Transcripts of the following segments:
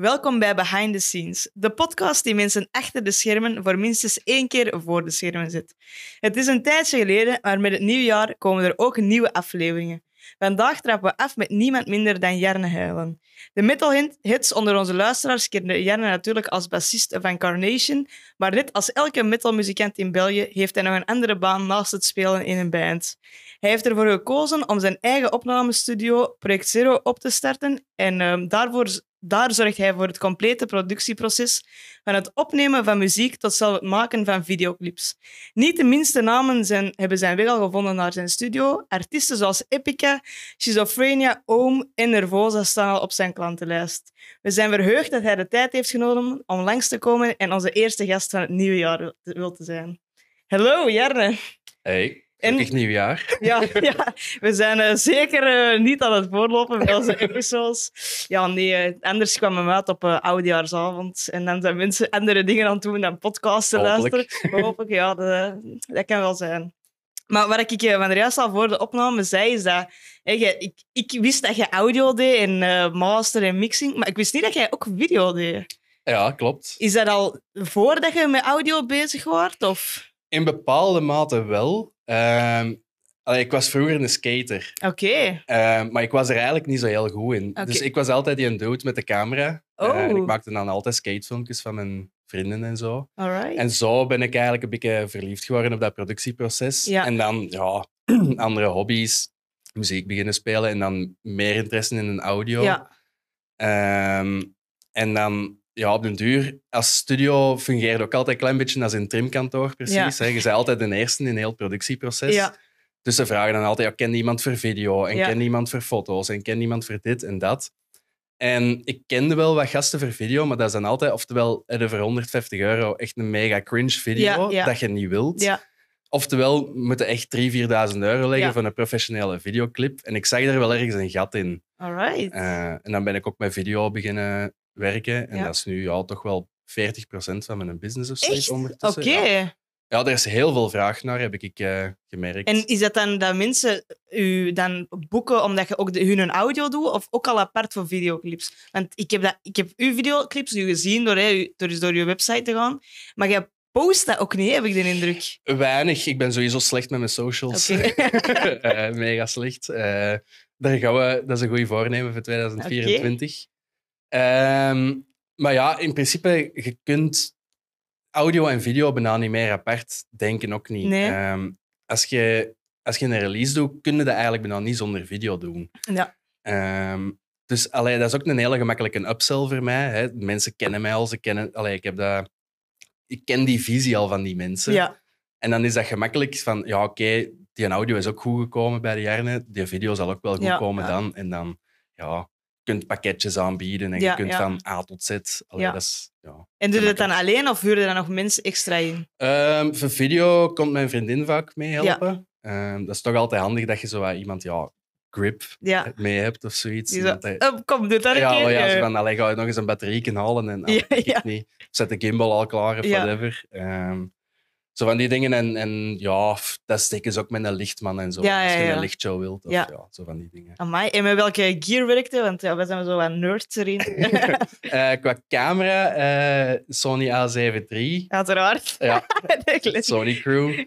Welkom bij Behind the Scenes, de podcast die mensen achter de schermen voor minstens 1 keer voor de schermen zet. Het is een tijdje geleden, maar met het nieuwe jaar komen er ook nieuwe afleveringen. Vandaag trappen we af met niemand minder dan Jarne Huilen. De metalheads onder onze luisteraars kennen Jarne natuurlijk als bassist van Carnation, maar net als elke metalmuzikant in België heeft hij nog een andere baan naast het spelen in een band. Hij heeft ervoor gekozen om zijn eigen opnamestudio Project Zero op te starten en daar zorgt hij voor het complete productieproces, van het opnemen van muziek tot zelf het maken van videoclips. Niet de minste namen hebben zijn weg al gevonden naar zijn studio. Artiesten zoals Epica, Schizophrenia, Ohm en Nervosa staan al op zijn klantenlijst. We zijn verheugd dat hij de tijd heeft genomen om langs te komen en onze eerste gast van het nieuwe jaar wil te zijn. Hallo, Jarne. Hey. Gelukkig nieuwjaar. Ja, we zijn zeker niet aan het voorlopen met onze episodes. Ja, nee, anders kwamen we uit op oudejaarsavond. En dan zijn mensen andere dingen aan het doen dan podcasten luisteren. Hopelijk, ja, dat kan wel zijn. Maar wat ik van de juist al voor de opname zei, is dat ik wist dat je audio deed en master en mixing, maar ik wist niet dat jij ook video deed. Ja, klopt. Is dat al voordat je met audio bezig was? Of? In bepaalde mate wel. Ik was vroeger een skater. Oké. Maar ik was er eigenlijk niet zo heel goed in. Okay. Dus ik was altijd die dude met de camera. Oh. En ik maakte dan altijd skatefilmpjes van mijn vrienden en zo. Alright. En zo ben ik eigenlijk een beetje verliefd geworden op dat productieproces. Ja. En dan andere hobby's, muziek beginnen spelen en dan meer interesse in een audio. Ja. En dan... Ja, op den duur, als studio fungeerde ook altijd een klein beetje als een trimkantoor, precies. Ja. Je bent altijd de eerste in heel het productieproces. Ja. Dus ze vragen dan altijd, ken iemand voor video en ken iemand voor foto's en ken iemand voor dit en dat. En ik kende wel wat gasten voor video, maar dat is dan altijd, oftewel, voor €150 echt een mega cringe video dat je niet wilt. Ja. Oftewel, moeten echt €3.000-4.000 leggen voor een professionele videoclip. En ik zag er wel ergens een gat in. Alright. En dan ben ik ook met video beginnen werken. En dat is nu toch wel 40% van mijn business of zoiets ondertussen. Oké. Ja, er is heel veel vraag naar, heb ik gemerkt. En is dat dan dat mensen u dan boeken omdat je ook hun audio doet, of ook al apart voor videoclips? Want ik heb uw videoclips nu gezien door je website te gaan, maar jij post dat ook niet, heb ik de indruk. Weinig. Ik ben sowieso slecht met mijn socials. Okay. Mega slecht. Daar gaan we, dat is een goede voornemen voor 2024. Maar ja, in principe, je kunt audio en video bijna niet meer apart denken, ook niet. Nee. Als je een release doet, kun je dat eigenlijk bijna niet zonder video doen. Ja. Dus dat is ook een hele gemakkelijke upsell voor mij. Hè. Mensen kennen mij al, ik ken die visie al van die mensen. Ja. En dan is dat gemakkelijk van, ja, oké, die audio is ook goed gekomen bij de Jarne, die video zal ook wel goed komen dan. En dan, ja... Je kunt pakketjes aanbieden en je kunt van A tot Z. Dat is, En doe je het dan alleen of huur je dan nog mensen extra in? Voor video komt mijn vriendin vaak mee helpen. Dat is toch altijd handig dat je zo iemand grip mee hebt of zoiets. Kom, doe dat een keer. Ja, zo van, ga je nog eens een batterie halen en ik niet. Zet de gimbal al klaar of whatever. Zo van die dingen. En dat steken ze ook met een lichtman en zo. Als je een lichtshow wilt. Of, zo van die dingen. Amai. En met welke gear werkte? Want we zijn zo wat nerds erin. Qua camera, Sony A7 III. Uiteraard. Ja, Sony Crew.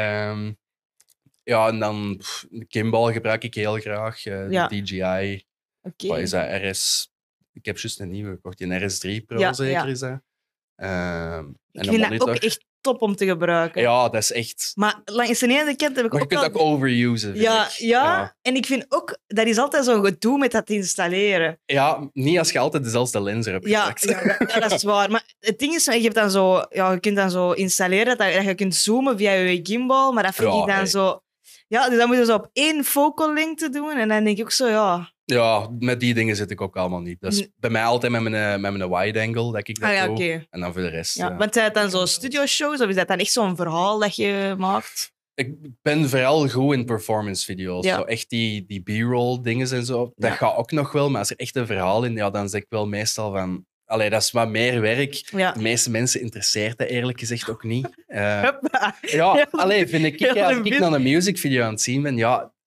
En dan gimbal gebruik ik heel graag. DJI. Wat is dat? RS... Ik heb juist een nieuwe gekocht. Die RS3 Pro zeker is dat. Ik vind dat ook echt top om te gebruiken. Ja, dat is echt... Maar langs de ene kant heb ik maar je kunt het ook overusen. Ja. En ik vind ook... Dat is altijd zo'n gedoe met dat installeren. Ja, niet als je altijd dezelfde lens hebt gepakt. Ja, dat is waar. Maar het ding is, je kunt dan zo installeren dat je kunt zoomen via je gimbal, maar dat vind ik dan zo... Ja, dus dan moet je zo op 1 focal lengte doen en dan denk ik ook zo, Ja, met die dingen zit ik ook allemaal niet. Dat is bij mij altijd met mijn wide angle dat ik dat doe. Okay. En dan voor de rest... Want zijn het dan zo studioshows of is dat dan echt zo'n verhaal dat je maakt? Ik ben vooral goed in performance video's. Zo echt die B-roll dingen en zo. Dat gaat ook nog wel, maar als er echt een verhaal in, dan zeg ik wel meestal van... dat is wat meer werk. De meeste mensen interesseert dat eerlijk gezegd ook niet. Vind ik, als ik naar een musicvideo aan het zien ben,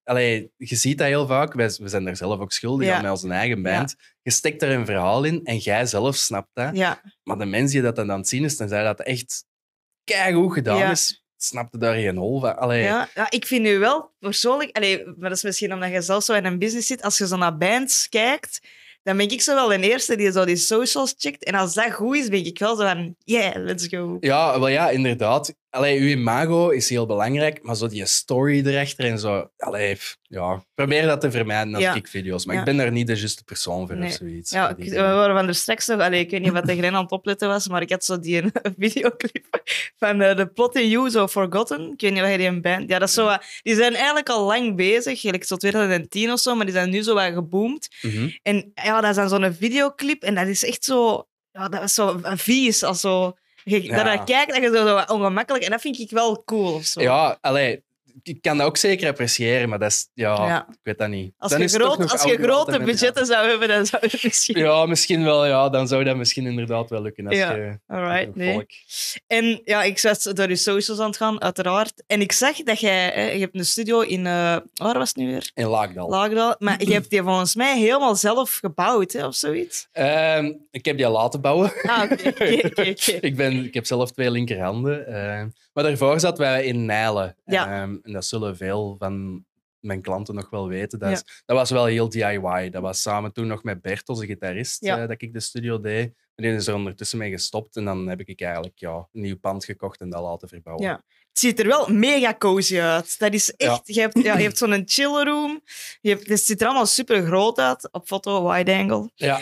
allee, je ziet dat heel vaak. We zijn daar zelf ook schuldig aan met onze eigen band. Je stekt er een verhaal in en jij zelf snapt dat. Ja. Maar de mensen die dat dan aan het zien is, dan zei dat echt keigoed gedaan is, snapte daar geen hol van. Allee. Ja, ik vind nu wel persoonlijk... maar dat is misschien omdat je zelf zo in een business zit. Als je zo naar bands kijkt, dan ben ik zo wel de eerste die zo die socials checkt. En als dat goed is, ben ik wel zo van... Yeah, let's go. Ja, wel ja, inderdaad. Allee, uw imago is heel belangrijk, maar zo die story erachter en zo... Allee, ja, probeer dat te vermijden als ik video's. Maar ik ben daar niet de juiste persoon voor of zoiets. Ja, we waren van er straks nog... ik weet niet wat de Gren aan het opletten was, maar ik had zo die een videoclip van de Plot in You, zo Forgotten. Ik weet niet of je die een band... Ja, dat is zo... Die zijn eigenlijk al lang bezig, gelijk tot 2010 of zo, maar die zijn nu zo wat geboomd. En ja, dat is dan zo'n videoclip en dat is echt zo... Ja, dat is zo vies, als zo... Daarnaar kijkt en je zo ongemakkelijk. En dat vind ik wel cool. Of zo. Ja, allee, ik kan dat ook zeker appreciëren, maar dat is... Ja, ik weet dat niet. Als je grote budgetten zou hebben, dan zou je misschien... Ja, misschien wel. Ja, dan zou dat misschien inderdaad wel lukken. Als je alright, nee. En ja, ik was door je socials aan het gaan, uiteraard. En ik zag dat je hebt een studio in... waar was het nu weer? In Laagdal. Maar je hebt die volgens mij helemaal zelf gebouwd, hè, of zoiets? Ik heb die laten bouwen. Oké. Ik heb zelf 2 linkerhanden. Maar daarvoor zaten wij in Nijlen. En dat zullen veel van mijn klanten nog wel weten. Dat was wel heel DIY. Dat was samen toen nog met Bert, onze gitarist, dat ik de studio deed. En die is er ondertussen mee gestopt. En dan heb ik eigenlijk een nieuw pand gekocht en dat laten verbouwen. Ja. Het ziet er wel mega cozy uit. Dat is echt... Ja. Je hebt zo'n chill room. Het ziet er allemaal super groot uit. Op foto, wide angle. Ja.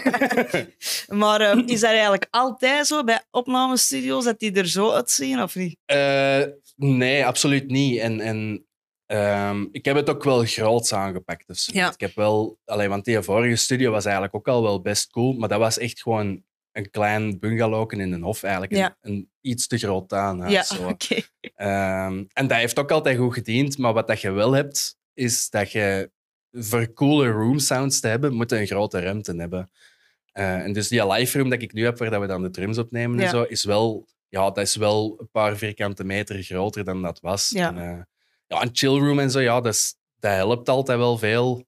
Maar is dat eigenlijk altijd zo bij opnamestudio's dat die er zo uitzien, of niet? Nee, absoluut niet. En ik heb het ook wel groots aangepakt. Dus ik heb wel... want die vorige studio was eigenlijk ook al wel best cool, maar dat was echt gewoon een klein bungalowken in een hof eigenlijk. Een iets te groot tuinhuis. En dat heeft ook altijd goed gediend, maar wat dat je wel hebt, is dat je voor coole room sounds te hebben, moet je een grote ruimte hebben. En dus die live room dat ik nu heb, waar dat we dan de drums opnemen en zo, is wel... Ja, dat is wel een paar vierkante meter groter dan dat was. Ja. En, een chillroom en zo, dat helpt altijd wel veel.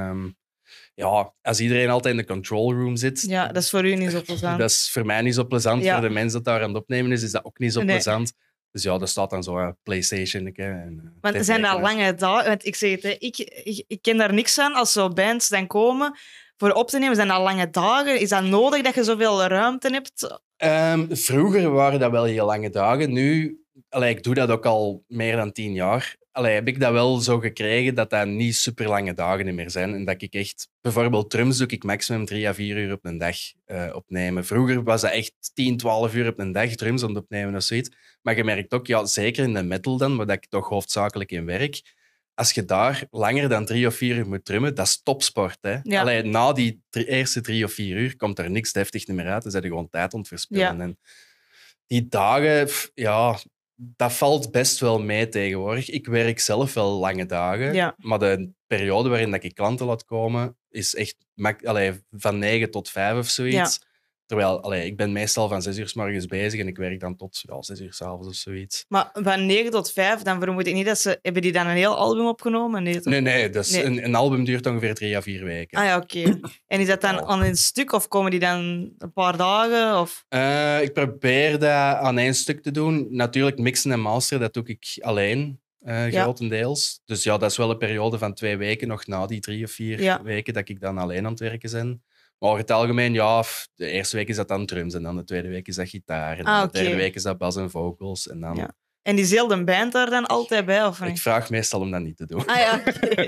Als iedereen altijd in de control room zit... Ja, dat is voor u niet zo plezant. Dat is voor mij niet zo plezant. Voor de mensen dat daar aan het opnemen is dat ook niet zo plezant. Dus ja, daar staat dan zo'n PlayStation. Want zijn dat lange dagen? Want ik zeg het, ik ken daar niks van als zo bands dan komen voor op te nemen. Zijn dat lange dagen? Is dat nodig dat je zoveel ruimte hebt? Vroeger waren dat wel heel lange dagen. Nu, ik doe dat ook al meer dan 10 jaar. Heb ik dat wel zo gekregen dat dat niet super lange dagen meer zijn. En dat ik echt... Bijvoorbeeld drums doe ik maximum 3 à 4 uur op een dag opnemen. Vroeger was dat echt 10, 12 uur op een dag drums aan het opnemen of zoiets. Maar je merkt ook, zeker in de metal dan, waar ik toch hoofdzakelijk in werk, als je daar langer dan 3 of 4 uur moet drummen, dat is topsport. Hè? Ja. Na die eerste 3 of 4 uur komt er niks deftig meer uit. Dan zijn je gewoon tijd aan het verspillen. Ja. En die dagen, dat valt best wel mee tegenwoordig. Ik werk zelf wel lange dagen, maar de periode waarin dat ik klanten laat komen, is echt van 9 tot 5 of zoiets. Ja. Terwijl, ik ben meestal van 6 uur 's morgens bezig en ik werk dan tot 6 uur 's avonds of zoiets. Maar van 9 tot 5, dan vermoed ik niet dat ze... Hebben die dan een heel album opgenomen? Nee. Dus een album duurt ongeveer 3 à 4 weken. Ah ja, oké. En is dat dan aan een stuk of komen die dan een paar dagen? Of? Ik probeer dat aan 1 stuk te doen. Natuurlijk, mixen en masteren, dat doe ik alleen, grotendeels. Dus ja, dat is wel een periode van 2 weken, nog na die 3 of 4 weken, dat ik dan alleen aan het werken ben. Maar over het algemeen, de eerste week is dat dan drums en dan de tweede week is dat gitaar. En dan de derde week is dat bas en vocals. En dan... Ja. En die zeelde band daar dan altijd bij? Of niet? Ik vraag meestal om dat niet te doen. Ah ja.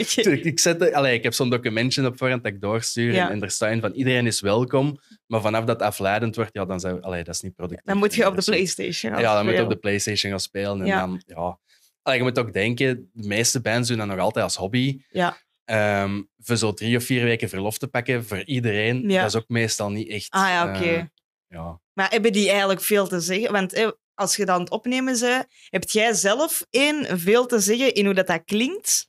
Ik heb zo'n documentje op voorhand dat ik doorstuur en er staat in van iedereen is welkom, maar vanaf dat afleidend wordt, dan dat is niet productief. Dan moet je op de PlayStation gaan spelen. Ja, dan moet je op de PlayStation gaan spelen. En dan, je moet ook denken, de meeste bands doen dat nog altijd als hobby. Ja. Voor zo 3 of 4 weken verlof te pakken voor iedereen, dat is ook meestal niet echt... Ah ja, oké. Maar hebben die eigenlijk veel te zeggen? Want als je dat aan het opnemen bent, heb jij zelf veel te zeggen in hoe dat klinkt?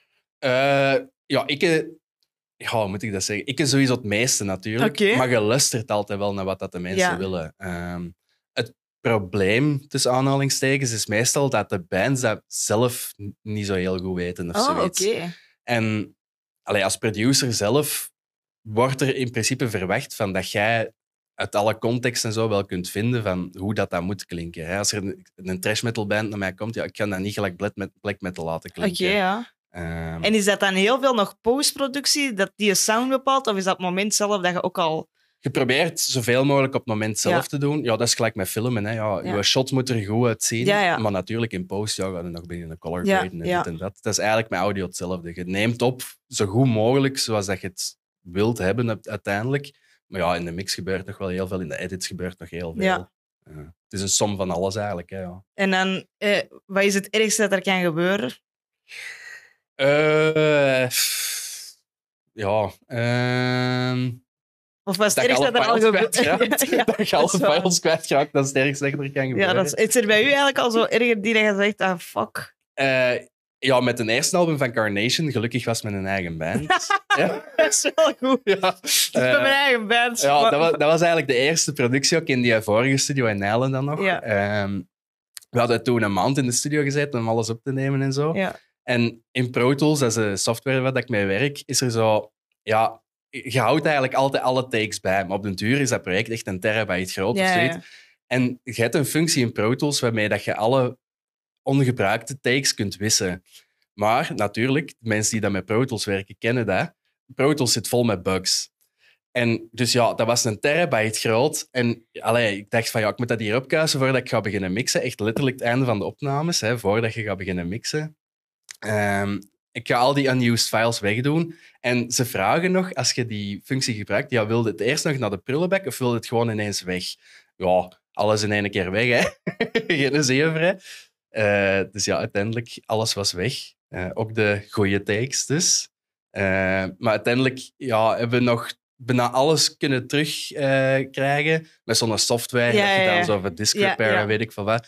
Hoe moet ik dat zeggen? Ik sowieso het meeste natuurlijk, maar je luistert altijd wel naar wat dat de mensen willen. probleem, tussen aanhalingstekens, is meestal dat de bands dat zelf niet zo heel goed weten of zoiets. Oké. En als producer zelf wordt er in principe verwacht van dat jij uit alle context en zo wel kunt vinden van hoe dat moet klinken. Hè? Als er een trash metal band naar mij komt, ik kan dat niet gelijk black metal laten klinken. Oké, ja. En is dat dan heel veel nog postproductie, dat die je sound bepaalt? Of is dat het moment zelf dat je ook al... Je probeert zoveel mogelijk op het moment zelf te doen. Ja, dat is gelijk met filmen. Hè. Je shot moet er goed uitzien. Ja. Maar natuurlijk in post ga je nog beginnen color graden en dit en dat. Dat is eigenlijk met audio hetzelfde. Je neemt op zo goed mogelijk, zoals dat je het wilt hebben uiteindelijk. Maar ja, in de mix gebeurt nog wel heel veel. In de edits gebeurt nog heel veel. Ja. Het is een som van alles eigenlijk. Hè, ja. En dan, wat is het ergste dat er kan gebeuren? Of was het ergste dat er al gebeurt? Dat je alle files kwijtraakt, dat is het ergste dat er kan gebeuren. Ja, is er bij u eigenlijk al zo erger die dat je zegt, ah, fuck? Ja, met de eerste album van Carnation, gelukkig was met een eigen band. Ja. Dat is wel goed. Ja. Met mijn eigen band. Ja, dat was eigenlijk de eerste productie, ook in die vorige studio in Nijlen dan nog. Ja. We hadden toen een maand in de studio gezeten om alles op te nemen en zo. Ja. En in Pro Tools, dat is de software waar ik mee werk, is er zo... Ja, je houdt eigenlijk altijd alle takes bij. Maar op den duur is dat project echt een terabyte groot of zoiets. Ja. En je hebt een functie in Pro Tools waarmee dat je alle ongebruikte takes kunt wissen. Maar natuurlijk, de mensen die dat met Pro Tools werken, kennen dat. Pro Tools zit vol met bugs. En dus ja, dat was een terabyte groot. En ik dacht van, ik moet dat hier opkuisen voordat ik ga beginnen mixen. Echt letterlijk het einde van de opnames, voordat je gaat beginnen mixen. Ik ga al die unused files wegdoen. En ze vragen nog, als je die functie gebruikt, wil je het eerst nog naar de prullenbak of wil je het gewoon ineens weg? Ja, alles in één keer weg, hè. Geen zeven, hè. Dus ja, uiteindelijk, alles was weg. Ook de goede takes dus. Maar uiteindelijk hebben we nog bijna alles kunnen terugkrijgen met zo'n software dat je dan zo voor disk repair weet ik veel wat.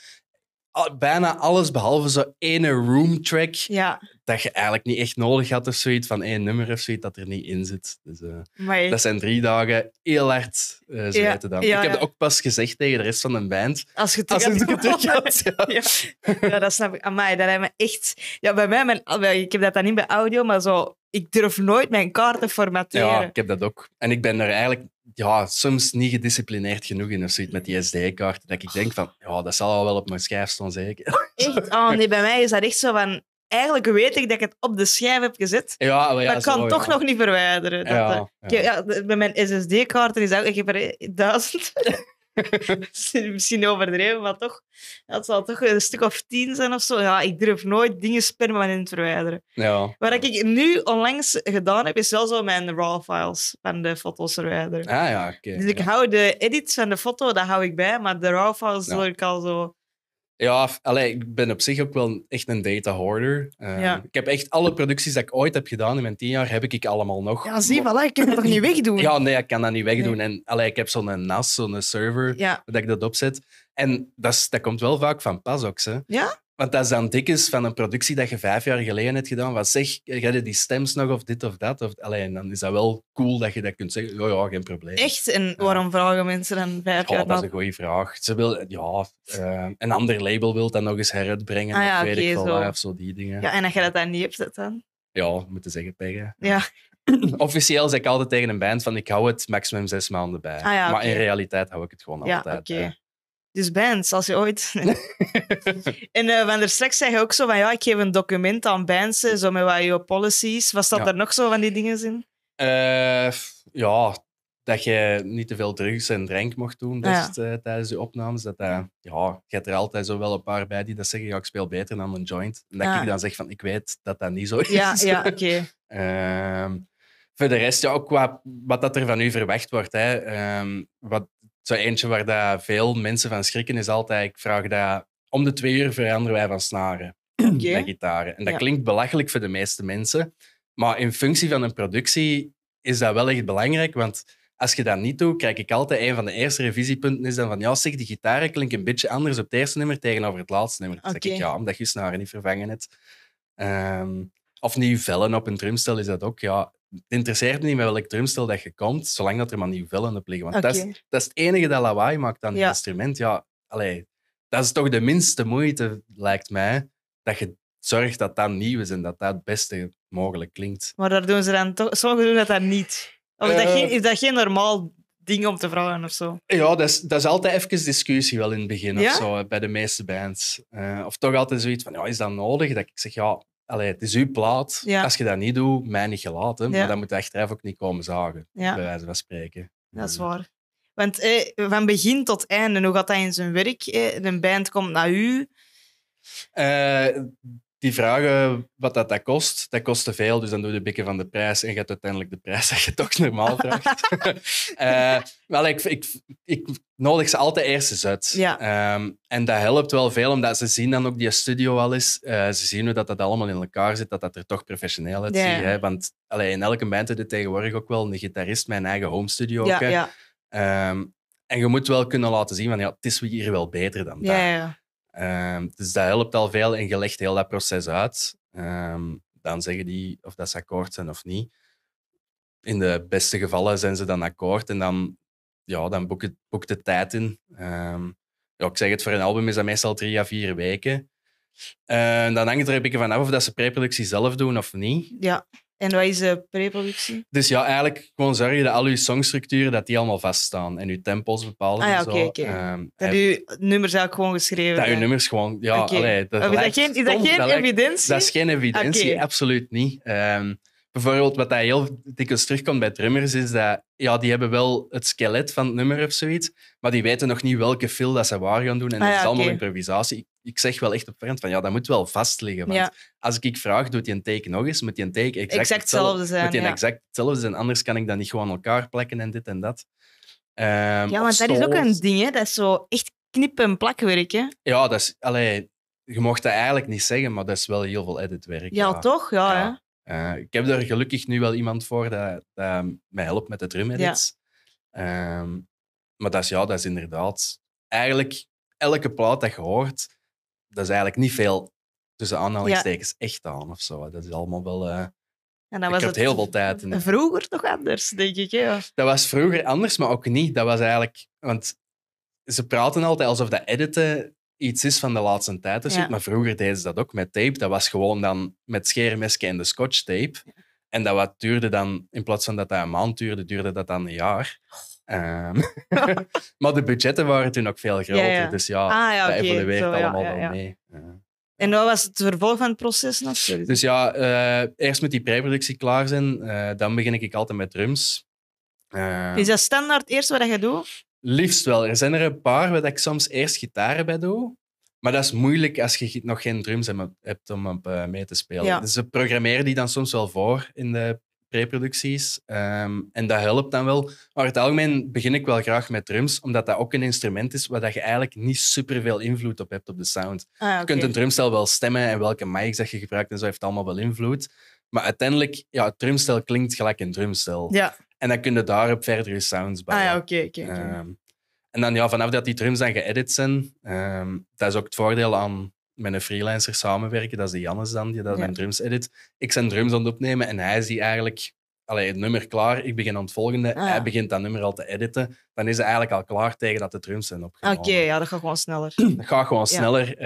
Bijna alles, behalve zo ene room track dat je eigenlijk niet echt nodig had of zoiets, van één nummer of zoiets dat er niet in zit. Dus, dat zijn 3 dagen heel hard zweten dan. Ik heb dat ook pas gezegd tegen de rest van de band. Als je het terug had. Ja, dat snap ik. Amai, dat lijkt me echt... Ja, bij mij, ik heb dat dan niet bij audio, maar zo... Ik durf nooit mijn kaarten formateren. Ja, ik heb dat ook. En ik ben er eigenlijk soms niet gedisciplineerd genoeg in of zoiets met die SD-kaarten. Dat ik denk van, dat zal al wel op mijn schijf staan, zeker. Echt? Oh nee, bij mij is dat echt zo van... Eigenlijk weet ik dat ik het op de schijf heb gezet, maar ik kan het toch nog niet verwijderen. Bij mijn SSD-kaarten is ook... Ik heb er 1000... Misschien overdreven, maar toch. Het zal toch een stuk of 10 zijn of zo. Ja, ik durf nooit dingen permanent verwijderen. Ja. Wat ik nu onlangs gedaan heb, is wel zo mijn RAW-files van de foto's verwijderen. Ah ja, oké. Dus ik hou de edits van de foto, dat hou ik bij, maar de RAW-files doe ik al zo... Ja, ik ben op zich ook wel echt een data hoarder. Ik heb echt alle producties die ik ooit heb gedaan in mijn 10 jaar, heb ik allemaal nog. Ja, zie, voilà, ik kan het toch niet wegdoen? Ja, nee, ik kan dat niet wegdoen. Nee. En ik heb zo'n NAS, zo'n server, dat ik dat opzet. En dat komt wel vaak van pas ook, hè. Ja? Want dat is dan dikwijls van een productie dat je 5 jaar geleden hebt gedaan. Wat zeg, ga je die stems nog of dit of dat? Dan is dat wel cool dat je dat kunt zeggen. Ja, geen probleem. Echt? En waarom vragen mensen dan 5 jaar? Dat is een goede vraag. Ze wil, een ander label wil dat nog eens heruitbrengen. Of weet ik veel, of zo die dingen. Ja, en als je dat dan niet hebt, zet dan? Ja, moeten zeggen tegen. Ja. Officieel zeg ik altijd tegen een band van ik hou het maximum 6 maanden bij. Maar in realiteit hou ik het gewoon altijd. Oké. Dus bands, als je ooit... En van der straks zei je ook zo van, ik geef een document aan bands, zo met wat je policies. Was dat er nog zo van die dingen in? Dat je niet te veel drugs en drank mocht doen tijdens de opnames. Je hebt er altijd zo wel een paar bij die dat zeggen, ik speel beter dan een joint. En dat ik dan zeg van, ik weet dat dat niet zo is. Ja, oké. Voor de rest, ook wat dat er van u verwacht wordt. Zo eentje waar dat veel mensen van schrikken is altijd, ik vraag dat om de 2 uur veranderen wij van snaren met gitaren. En dat klinkt belachelijk voor de meeste mensen, maar in functie van een productie is dat wel echt belangrijk, want als je dat niet doet, krijg ik altijd een van de eerste revisiepunten is dan van, zeg, die gitaren klinken een beetje anders op het eerste nummer tegenover het laatste nummer. Dan zeg ik, omdat je snaren niet vervangen hebt. Of nieuw vellen op een drumstel is dat ook, het interesseert me niet met welk drumstel dat je komt, zolang dat er maar nieuw vellen op liggen. Want dat is het enige dat lawaai maakt aan het instrument. allee, dat is toch de minste moeite, lijkt mij, dat je zorgt dat dat nieuw is en dat dat het beste mogelijk klinkt. Maar daar doen ze dan toch... Sommigen doen dat niet. Of is dat geen normaal ding om te vragen of zo? Ja, dat is altijd even discussie wel in het begin Ja? of zo, bij de meeste bands. Of toch altijd zoiets van, ja, is dat nodig? Dat ik zeg, ja, allee, het is uw plaat. Ja. Als je dat niet doet, mij niet gelaten. Ja. Maar dan moet je achteraf ook niet komen zagen, Ja. bij wijze van spreken. Dat is waar. Want van begin tot einde, hoe gaat dat in zijn werk? Een band komt naar u. Die vragen wat dat kost, dat kost te veel. Dus dan doe je een beetje van de prijs en je hebt uiteindelijk de prijs dat je toch normaal vraagt. Wel, ik nodig ze altijd eerst eens uit. Ja. En dat helpt wel veel, omdat ze zien dan ook die studio al eens. Ze zien hoe dat allemaal in elkaar zit, dat er toch professioneel uitziet. Ja. Hè? Want in elke band heb je tegenwoordig ook wel een gitarist met een eigen home studio. Ja, ook, hè. ja. En je moet wel kunnen laten zien van, ja, het is hier wel beter dan dat. Ja. Dus dat helpt al veel en je legt heel dat proces uit. Dan zeggen die of dat ze akkoord zijn of niet. In de beste gevallen zijn ze dan akkoord en dan boekt de tijd in. Ik zeg het, voor een album is dat meestal 3 à 4 weken. Dan hangt het er een beetje vanaf of dat ze preproductie zelf doen of niet. Ja. En wat is de preproductie? Dus ja, eigenlijk gewoon zorgen dat al je songstructuren dat die allemaal vaststaan en je tempos bepalen. Ah ja, en zo. oké. Dat je nummers eigenlijk gewoon geschreven Dat je zijn. nummers gewoon... Ja, Okay. is dat geen evidentie? Dat is geen evidentie, Okay. absoluut niet. Bijvoorbeeld, wat dat heel dikwijls terugkomt bij drummers, is dat die hebben wel het skelet van het nummer of zoiets, maar die weten nog niet welke fill dat ze waar gaan doen. En dat is allemaal improvisatie. Ik zeg wel echt op voorhand van, dat moet wel vast liggen. Want als ik vraag, doet die een take nog eens, moet die een take exact hetzelfde zijn. Moet die exact hetzelfde zijn, anders kan ik dat niet gewoon elkaar plakken en dit en dat. Want dat is ook een ding, hè? Dat is zo echt knip- en plakwerk, hè? Ja, dat is... je mocht dat eigenlijk niet zeggen, maar dat is wel heel veel editwerk. Ja, toch? Ja, hè? Ik heb er gelukkig nu wel iemand voor dat mij helpt met de drum-edits. Maar dat is inderdaad... Eigenlijk, elke plaat dat je hoort, dat is eigenlijk niet veel tussen aanhalingstekens echt aan of zo. Dat is allemaal wel... En dan was het heel veel tijd in. Vroeger toch anders, denk ik. Hè? Dat was vroeger anders, maar ook niet. Dat was eigenlijk... Want ze praten altijd alsof dat editen iets is van de laatste tijd. Dus maar vroeger deden ze dat ook met tape. Dat was gewoon dan met scheermesje en de scotch-tape. En dat wat duurde dan, in plaats van dat een maand duurde, duurde dat dan een jaar. Maar de budgetten waren toen ook veel groter. Ja. Dus dat evolueert allemaal wel mee. En wat was het vervolg van het proces? Dus eerst moet die preproductie klaar zijn. Dan begin ik altijd met drums. Is dat standaard het eerste wat je doet? Liefst wel. Er zijn er een paar waar ik soms eerst gitaren bij doe. Maar dat is moeilijk als je nog geen drums hebt om op mee te spelen. Ja. Dus ze programmeren die dan soms wel voor in de preproducties. En dat helpt dan wel. Maar in het algemeen begin ik wel graag met drums, omdat dat ook een instrument is waar je eigenlijk niet superveel invloed op hebt op de sound. Je kunt een drumstel wel stemmen en welke mics dat je gebruikt en zo heeft allemaal wel invloed. Maar uiteindelijk, het drumstel klinkt gelijk een drumstel. Ja. En dan kun je daarop verder je sounds bouwen. En dan vanaf dat die drums dan geëdit zijn, dat is ook het voordeel aan met een freelancer samenwerken. Dat is de Jannes dan, die dat mijn drums edit. Ik zijn drums aan het opnemen en hij is die eigenlijk... het nummer klaar, ik begin aan het volgende. Hij begint dat nummer al te editen. Dan is hij eigenlijk al klaar tegen dat de drums zijn opgenomen. Dat gaat gewoon sneller. Dat gaat gewoon sneller.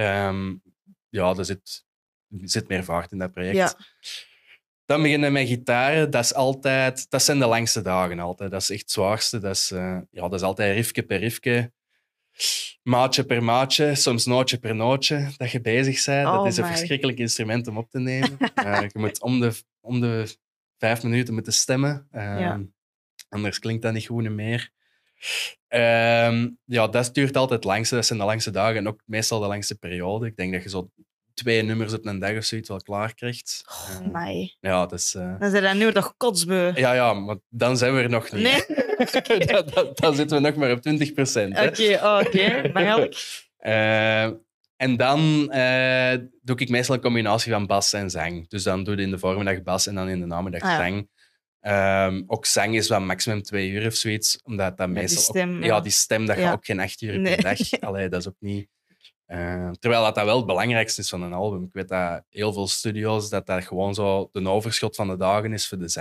Er zit meer vaart in dat project. Ja. Dan beginnen met gitaren. Dat zijn de langste dagen altijd. Dat is echt het zwaarste. Dat is altijd riffje per riffje. Maatje per maatje. Soms nootje per nootje dat je bezig bent. Dat is een verschrikkelijk instrument om op te nemen. Je moet om de 5 minuten moeten stemmen. Anders klinkt dat niet goed meer. Dat duurt altijd het langste. Dat zijn de langste dagen en ook meestal de langste periode. Ik denk dat je zo 2 nummers op een dag of zoiets wel klaar krijgt. Ja, dat is... Dan zijn we nu toch kotsbeu. Ja, maar dan zijn we er nog niet. Nee? dan zitten we nog maar op 20%. Oké. Magelijk. En dan doe ik meestal een combinatie van bas en zang. Dus dan doe je in de voormiddag bas en dan in de namiddag zang. Ook zang is wel maximum 2 uur of zoiets. Omdat dat meestal... Die stem, dat gaat ook geen 8 uur per dag. Allee, dat is ook niet... terwijl dat wel het belangrijkste is van een album. Ik weet dat heel veel studio's dat gewoon zo de overschot van de dagen is voor de zang.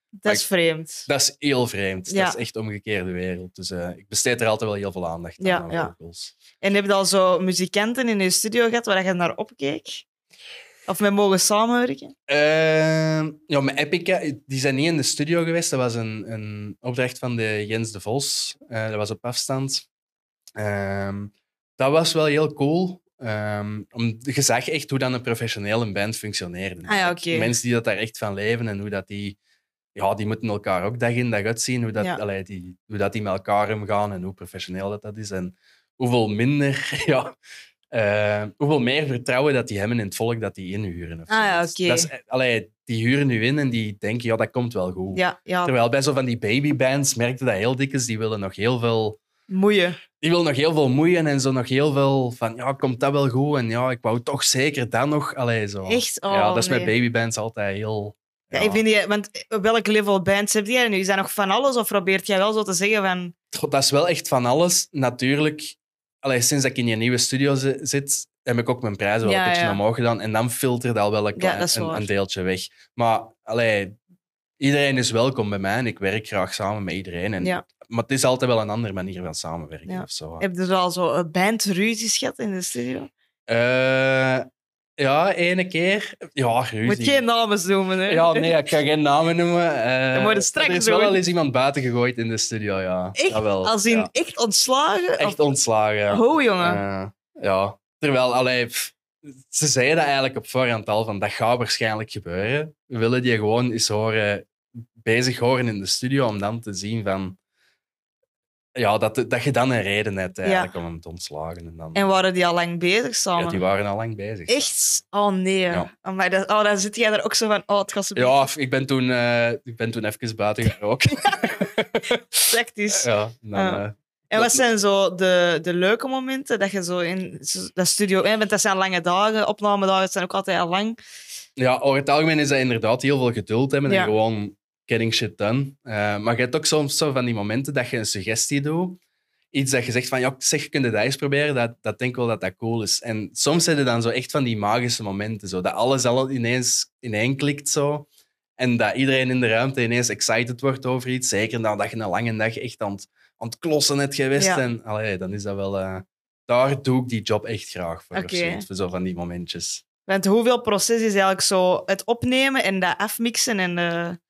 Dat is vreemd. Dat is heel vreemd. Ja. Dat is echt de omgekeerde wereld. Dus ik besteed er altijd wel heel veel aandacht aan vocals. En heb je al zo muzikanten in je studio gehad waar je naar opkeek? Of mee mogen samenwerken? Ja, met Epica, die zijn niet in de studio geweest. Dat was een opdracht van de Jens de Vos. Dat was op afstand. Dat was wel heel cool. Je zag echt hoe dan een professionele band functioneerde. Mensen die dat daar echt van leven en hoe dat die... Ja, die moeten elkaar ook dag in dag uit zien. Hoe dat die met elkaar omgaan en hoe professioneel dat is. En hoeveel minder... hoeveel meer vertrouwen dat die hebben in het volk dat die inhuren. Die huren nu in en die denken, dat komt wel goed. Terwijl bij zo van die babybands merkte dat heel dikwijls, die willen nog heel veel... Moeien. Die willen nog heel veel moeien en zo nog heel veel van, komt dat wel goed? En ik wou toch zeker dat nog. Zo. Echt? Dat is met babybands altijd heel... Ja. Ik vind want op welk level bands heb jij nu? Is dat nog van alles of probeert jij wel zo te zeggen van... Dat is wel echt van alles. Natuurlijk, sinds dat ik in je nieuwe studio zit, heb ik ook mijn prijzen wel een beetje omhoog gedaan. En dan filtert al wel een deeltje weg. Maar iedereen is welkom bij mij en ik werk graag samen met iedereen. Maar het is altijd wel een andere manier van samenwerken. Of zo. Heb je er al zo bandruzies gehad in de studio? Ja, ene keer. Ja, ruzie. Moet geen namen noemen, hè? Ja, nee, ik ga geen namen noemen. Er is wel al eens iemand buiten gegooid in de studio, ja. Echt? Jawel, als in echt ontslagen? Echt ontslagen. Oh, jongen. Ja. Terwijl, ze zeiden eigenlijk op voorhand al van dat gaat waarschijnlijk gebeuren. We willen die gewoon eens bezig horen in de studio om dan te zien van... Ja, dat je dan een reden hebt eigenlijk om hem te ontslagen. En waren die al lang bezig samen? Ja, die waren al lang bezig. Echt? Oh nee. Ja. Dan zit jij er ook zo van, het gaat zo... Ja, ik ben toen even buiten gerookt. Praktisch. Ja, en wat zijn zo de leuke momenten dat je zo in dat studio... Want dat zijn lange dagen, opnamedagen zijn ook altijd al lang. Ja, over het algemeen is dat inderdaad heel veel geduld hebben en gewoon... getting shit done. Maar je hebt ook soms zo van die momenten dat je een suggestie doet. Iets dat je zegt van, kun je dat eens proberen? Dat denk ik wel dat dat cool is. En soms zijn er dan zo echt van die magische momenten. Zo, dat alles al ineens ineen klikt zo. En dat iedereen in de ruimte ineens excited wordt over iets. Zeker nadat je een lange dag echt aan het klossen hebt geweest. Ja. En dan is dat wel... daar doe ik die job echt graag voor. Voor zo van die momentjes. Want hoeveel proces is eigenlijk zo het opnemen en dat afmixen en...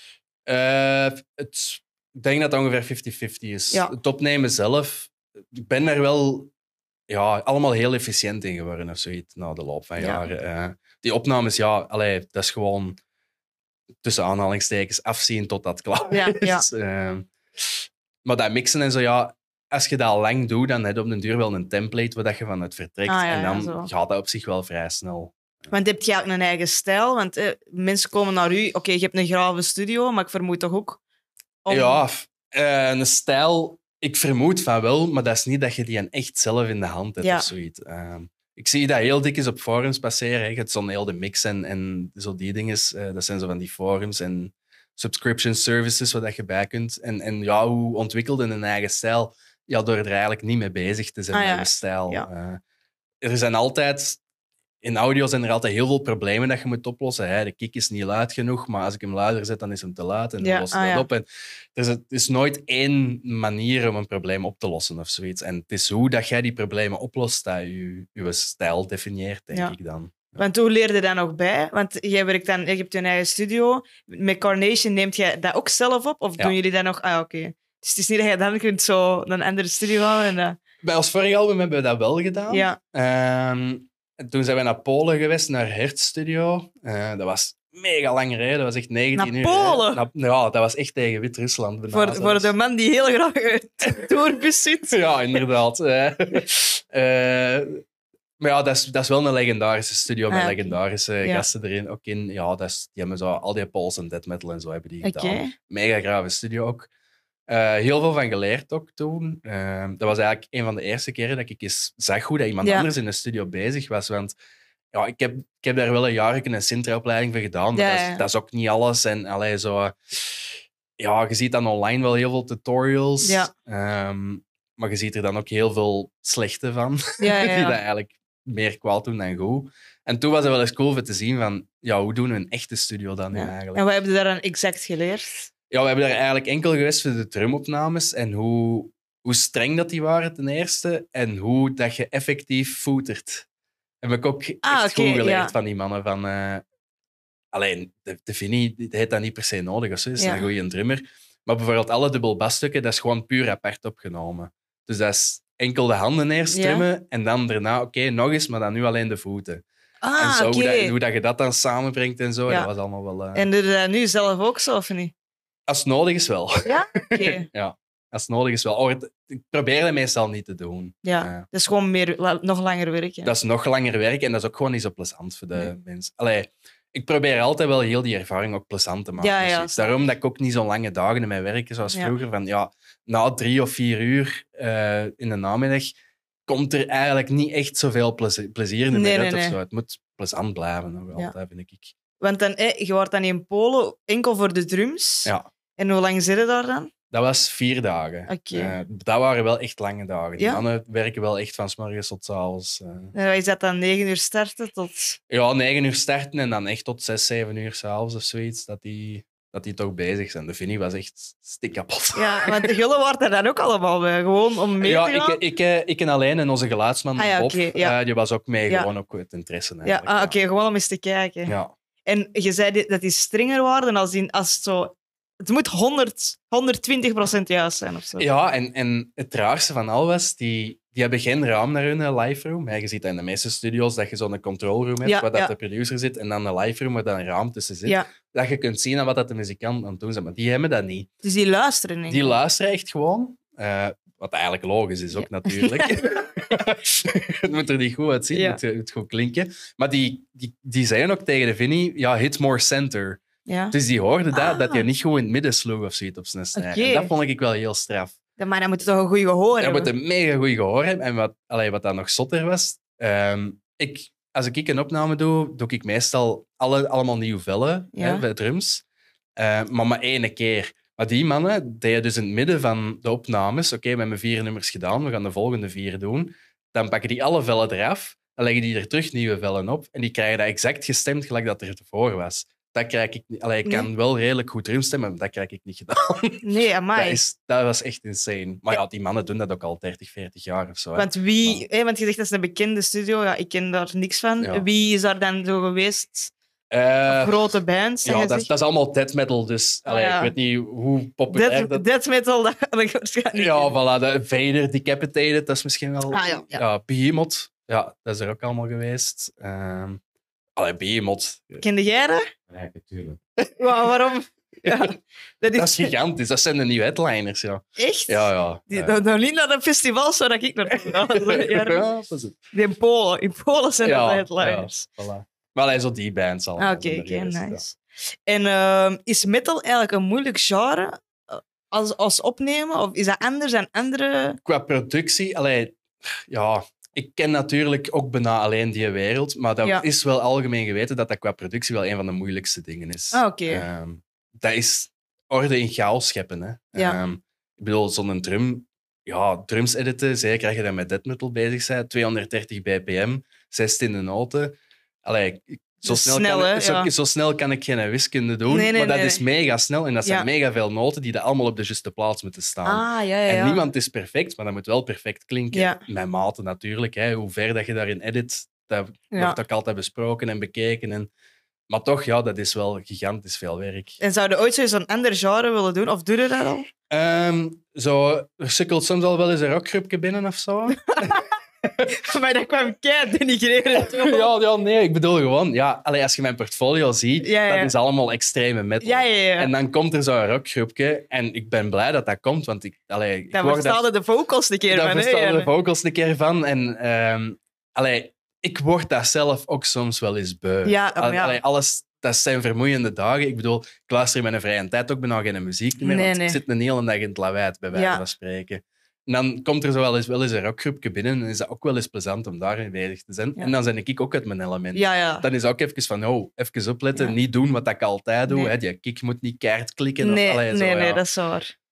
Ik denk dat het ongeveer 50-50 is. Ja. Het opnemen zelf, ik ben er wel allemaal heel efficiënt in geworden of zoiets na de loop van jaren. Die opnames, dat is gewoon tussen aanhalingstekens afzien totdat het klaar is. Ja. Maar dat mixen en zo, als je dat al lang doet, dan heb je op den duur wel een template waar je van het vertrekt. En dan gaat dat op zich wel vrij snel. Want heb je ook een eigen stijl? Want mensen komen naar u... Oké, je hebt een grave studio, maar ik vermoed toch ook... Ja, een stijl... Ik vermoed van wel, maar dat is niet dat je die echt zelf in de hand hebt of zoiets. Ik zie dat heel dikwijls op forums passeren. Hè. Je hebt zo'n heel de mix en zo die dingen. Dat zijn zo van die forums en subscription services waar dat je bij kunt. En hoe ontwikkelde een eigen stijl? Ja, door er eigenlijk niet mee bezig te zijn met je stijl. Ja. Er zijn altijd... In audio zijn er altijd heel veel problemen dat je moet oplossen. De kick is niet luid genoeg, maar als ik hem luider zet, dan is hem te luid en dan lost je dat op. En er is nooit één manier om een probleem op te lossen of zoiets. En het is hoe dat jij die problemen oplost dat je stijl definieert, denk ik dan. Ja. Want hoe leer je dat nog bij? Want jij werkt dan, je hebt je eigen studio. Met Carnation neemt jij dat ook zelf op? Of doen jullie dat nog? Oké. Dus het is niet dat je dan kunt zo naar een andere studio gaan. En, Bij ons vorige album hebben we dat wel gedaan. Ja. Toen zijn we naar Polen geweest, naar Hertz Studio. Dat was mega lang rijden. Dat was echt 19 uur. Naar Polen? Ja, dat was echt tegen Wit-Rusland. Voor de man die heel graag uit doorbus zit. Ja, inderdaad. Maar dat is wel een legendarische studio met legendarische gasten erin. Ook in, die hebben zo al die Pools en death metal en zo hebben die gedaan. Mega grave studio ook. Heel veel van geleerd ook toen. Dat was eigenlijk een van de eerste keren dat ik eens zag hoe dat iemand anders in de studio bezig was. Want ik heb daar wel een jaar een Sintra-opleiding voor gedaan. Maar dat is ook niet alles. En zo... je ziet dan online wel heel veel tutorials. Ja. Maar je ziet er dan ook heel veel slechte van. Ja. Die dat eigenlijk meer kwaad doen dan goed. En toen was het wel eens cool om te zien van, ja, hoe doen we een echte studio dan nu eigenlijk? En wat heb je daar dan exact geleerd? Ja, we hebben daar eigenlijk enkel geweest voor de drumopnames en hoe streng dat die waren ten eerste en hoe dat je effectief foetert. Heb ik ook echt goed geleerd van die mannen. Van, alleen, de Vinnie die heeft dat niet per se nodig. Of zo. Is een goede drummer. Maar bijvoorbeeld alle dubbelbasstukken, dat is gewoon puur apart opgenomen. Dus dat is enkel de handen eerst drummen en dan daarna, oké, nog eens, maar dan nu alleen de voeten. En zo, hoe dat je dat dan samenbrengt en zo, dat was allemaal wel... En doe je dat nu zelf ook zo, of niet? Als het nodig is wel. Ja? Oké. Ja, als het nodig is wel. Ik probeer dat meestal niet te doen. Ja, dat is gewoon nog langer werk. Dat is nog langer werk en dat is ook gewoon niet zo plezant voor de mensen. Allee, ik probeer altijd wel heel die ervaring ook plezant te maken. Ja, dus daarom dat ik ook niet zo lange dagen in mijn werken zoals vroeger. Van, na 3 of 4 uur in de namiddag komt er eigenlijk niet echt zoveel plezier in de rit of zo. Het moet plezant blijven, nog altijd, vind ik. Want dan, je wordt dan in Polen enkel voor de drums. Ja. En hoe lang zit je daar dan? Dat was 4 dagen. Okay. Dat waren wel echt lange dagen. Die Ja? mannen werken wel echt van 's morgens tot 's avonds. Is dat dan 9 uur starten tot... Ja, 9 uur starten en dan echt tot 6, 7 uur 's avonds of zoiets, dat die toch bezig zijn. De Vinnie was echt stikkapot. Ja, want de gullen wordt er dan ook allemaal bij, gewoon om mee te gaan? Ik en alleen en onze geluidsman Bob, die was ook mee, gewoon ook het interesse. Ja, oké, gewoon om eens te kijken. Ja. En je zei dat die strenger waren als het zo... Het moet 120% juist zijn of zo. Ja, en het raarste van al was, die hebben geen raam naar hun live room. Je ziet dat in de meeste studio's dat je zo'n control room hebt, waar dat de producer zit, en dan de live room waar dan een raam tussen zit. Ja. Dat je kunt zien aan wat dat de muzikant aan het doen is. Maar die hebben dat niet. Dus die luisteren niet? Die luisteren echt gewoon. Wat eigenlijk logisch is ook natuurlijk. Het moet er niet goed uitzien, het moet goed klinken. Maar die zeiden ook tegen de Vinnie, hit more center. Ja. Dus die hoorde dat hij niet goed in het midden sloeg of zoiets op zijn snare. Okay. En dat vond ik wel heel straf. Ja, maar dan moet je toch een goed gehoor hebben? Dan moet een mega goed gehoor hebben. En wat dan nog zotter was... als ik een opname doe ik meestal allemaal nieuwe vellen bij drums. Maar 1 keer. Maar die mannen deden dus in het midden van de opnames... Oké, we hebben 4 nummers gedaan, we gaan de volgende 4 doen. Dan pakken die alle vellen eraf, dan leggen die er terug nieuwe vellen op en die krijgen dat exact gestemd gelijk dat er tevoren was. Dat krijg ik niet. Ik kan wel redelijk goed drumstemmen, maar dat krijg ik niet gedaan. Nee, amai. Dat was echt insane. Maar die mannen doen dat ook al 30, 40 jaar of zo. Want want je zegt dat is een bekende studio, ik ken daar niks van. Ja. Wie is daar dan zo geweest? Grote bands? Ja, dat is allemaal death metal, dus ik weet niet hoe populair dat... Death metal, dat kan ik waarschijnlijk niet. Voilà, de Vader, Decapitated, dat is misschien wel... Behemoth, dat is er ook allemaal geweest. Behemoth. Kende jij dat? Ja, natuurlijk. Waarom? Ja, dat is gigantisch. Dat zijn de nieuwe headliners, ja. Echt? Ja. Nou, niet naar de festivals waar ik naartoe ga. Dat is het. In Polen zijn dat de headliners. Ja, voilà. Maar zo die bands al. Oké, nice. En is metal eigenlijk een moeilijk genre als opnemen? Of is dat anders dan andere... Qua productie, ik ken natuurlijk ook bijna alleen die wereld, maar dat is wel algemeen geweten dat qua productie wel een van de moeilijkste dingen is. Oké. Dat is orde in chaos scheppen. Hè. Ik bedoel, zo'n drums editen, zeker als je dan met death metal bezig bent, 230 bpm, 16e noten. Zo snel kan ik geen wiskunde doen, maar dat is mega snel en dat zijn mega veel noten die allemaal op de juiste plaats moeten staan. En niemand is perfect, maar dat moet wel perfect klinken. Met maten natuurlijk. Hè. Hoe ver dat je daarin edit, dat wordt ook altijd besproken en bekeken. Maar toch, dat is wel gigantisch veel werk. En zou je ooit zo'n ander genre willen doen? Of doe je dat al? Er sukkelt soms al wel eens een rockgroepje binnen of zo. Maar dat kwam kei denigrerend. Nee, ik bedoel gewoon... als je mijn portfolio ziet, dat is allemaal extreme metal. En dan komt er zo'n rockgroepje en ik ben blij dat dat komt, want daar verstaan de vocals een keer van. Daar verstaan de vocals een keer van. En ik word dat zelf ook soms wel eens beu. Alles... Dat zijn vermoeiende dagen. Ik bedoel, ik luister in mijn vrije tijd ook bijna geen muziek meer, want ik zit een hele dag in het lawaai, bij wijze van spreken. En dan komt er zo wel eens een rockgroepje binnen en is dat ook wel eens plezant om daarin bezig te zijn. En dan ben ik ook uit mijn element. Dan is ook even van, even opletten, niet doen wat ik altijd doe. Hè. Die kick moet niet keihard klikken. Nee, dat is waar.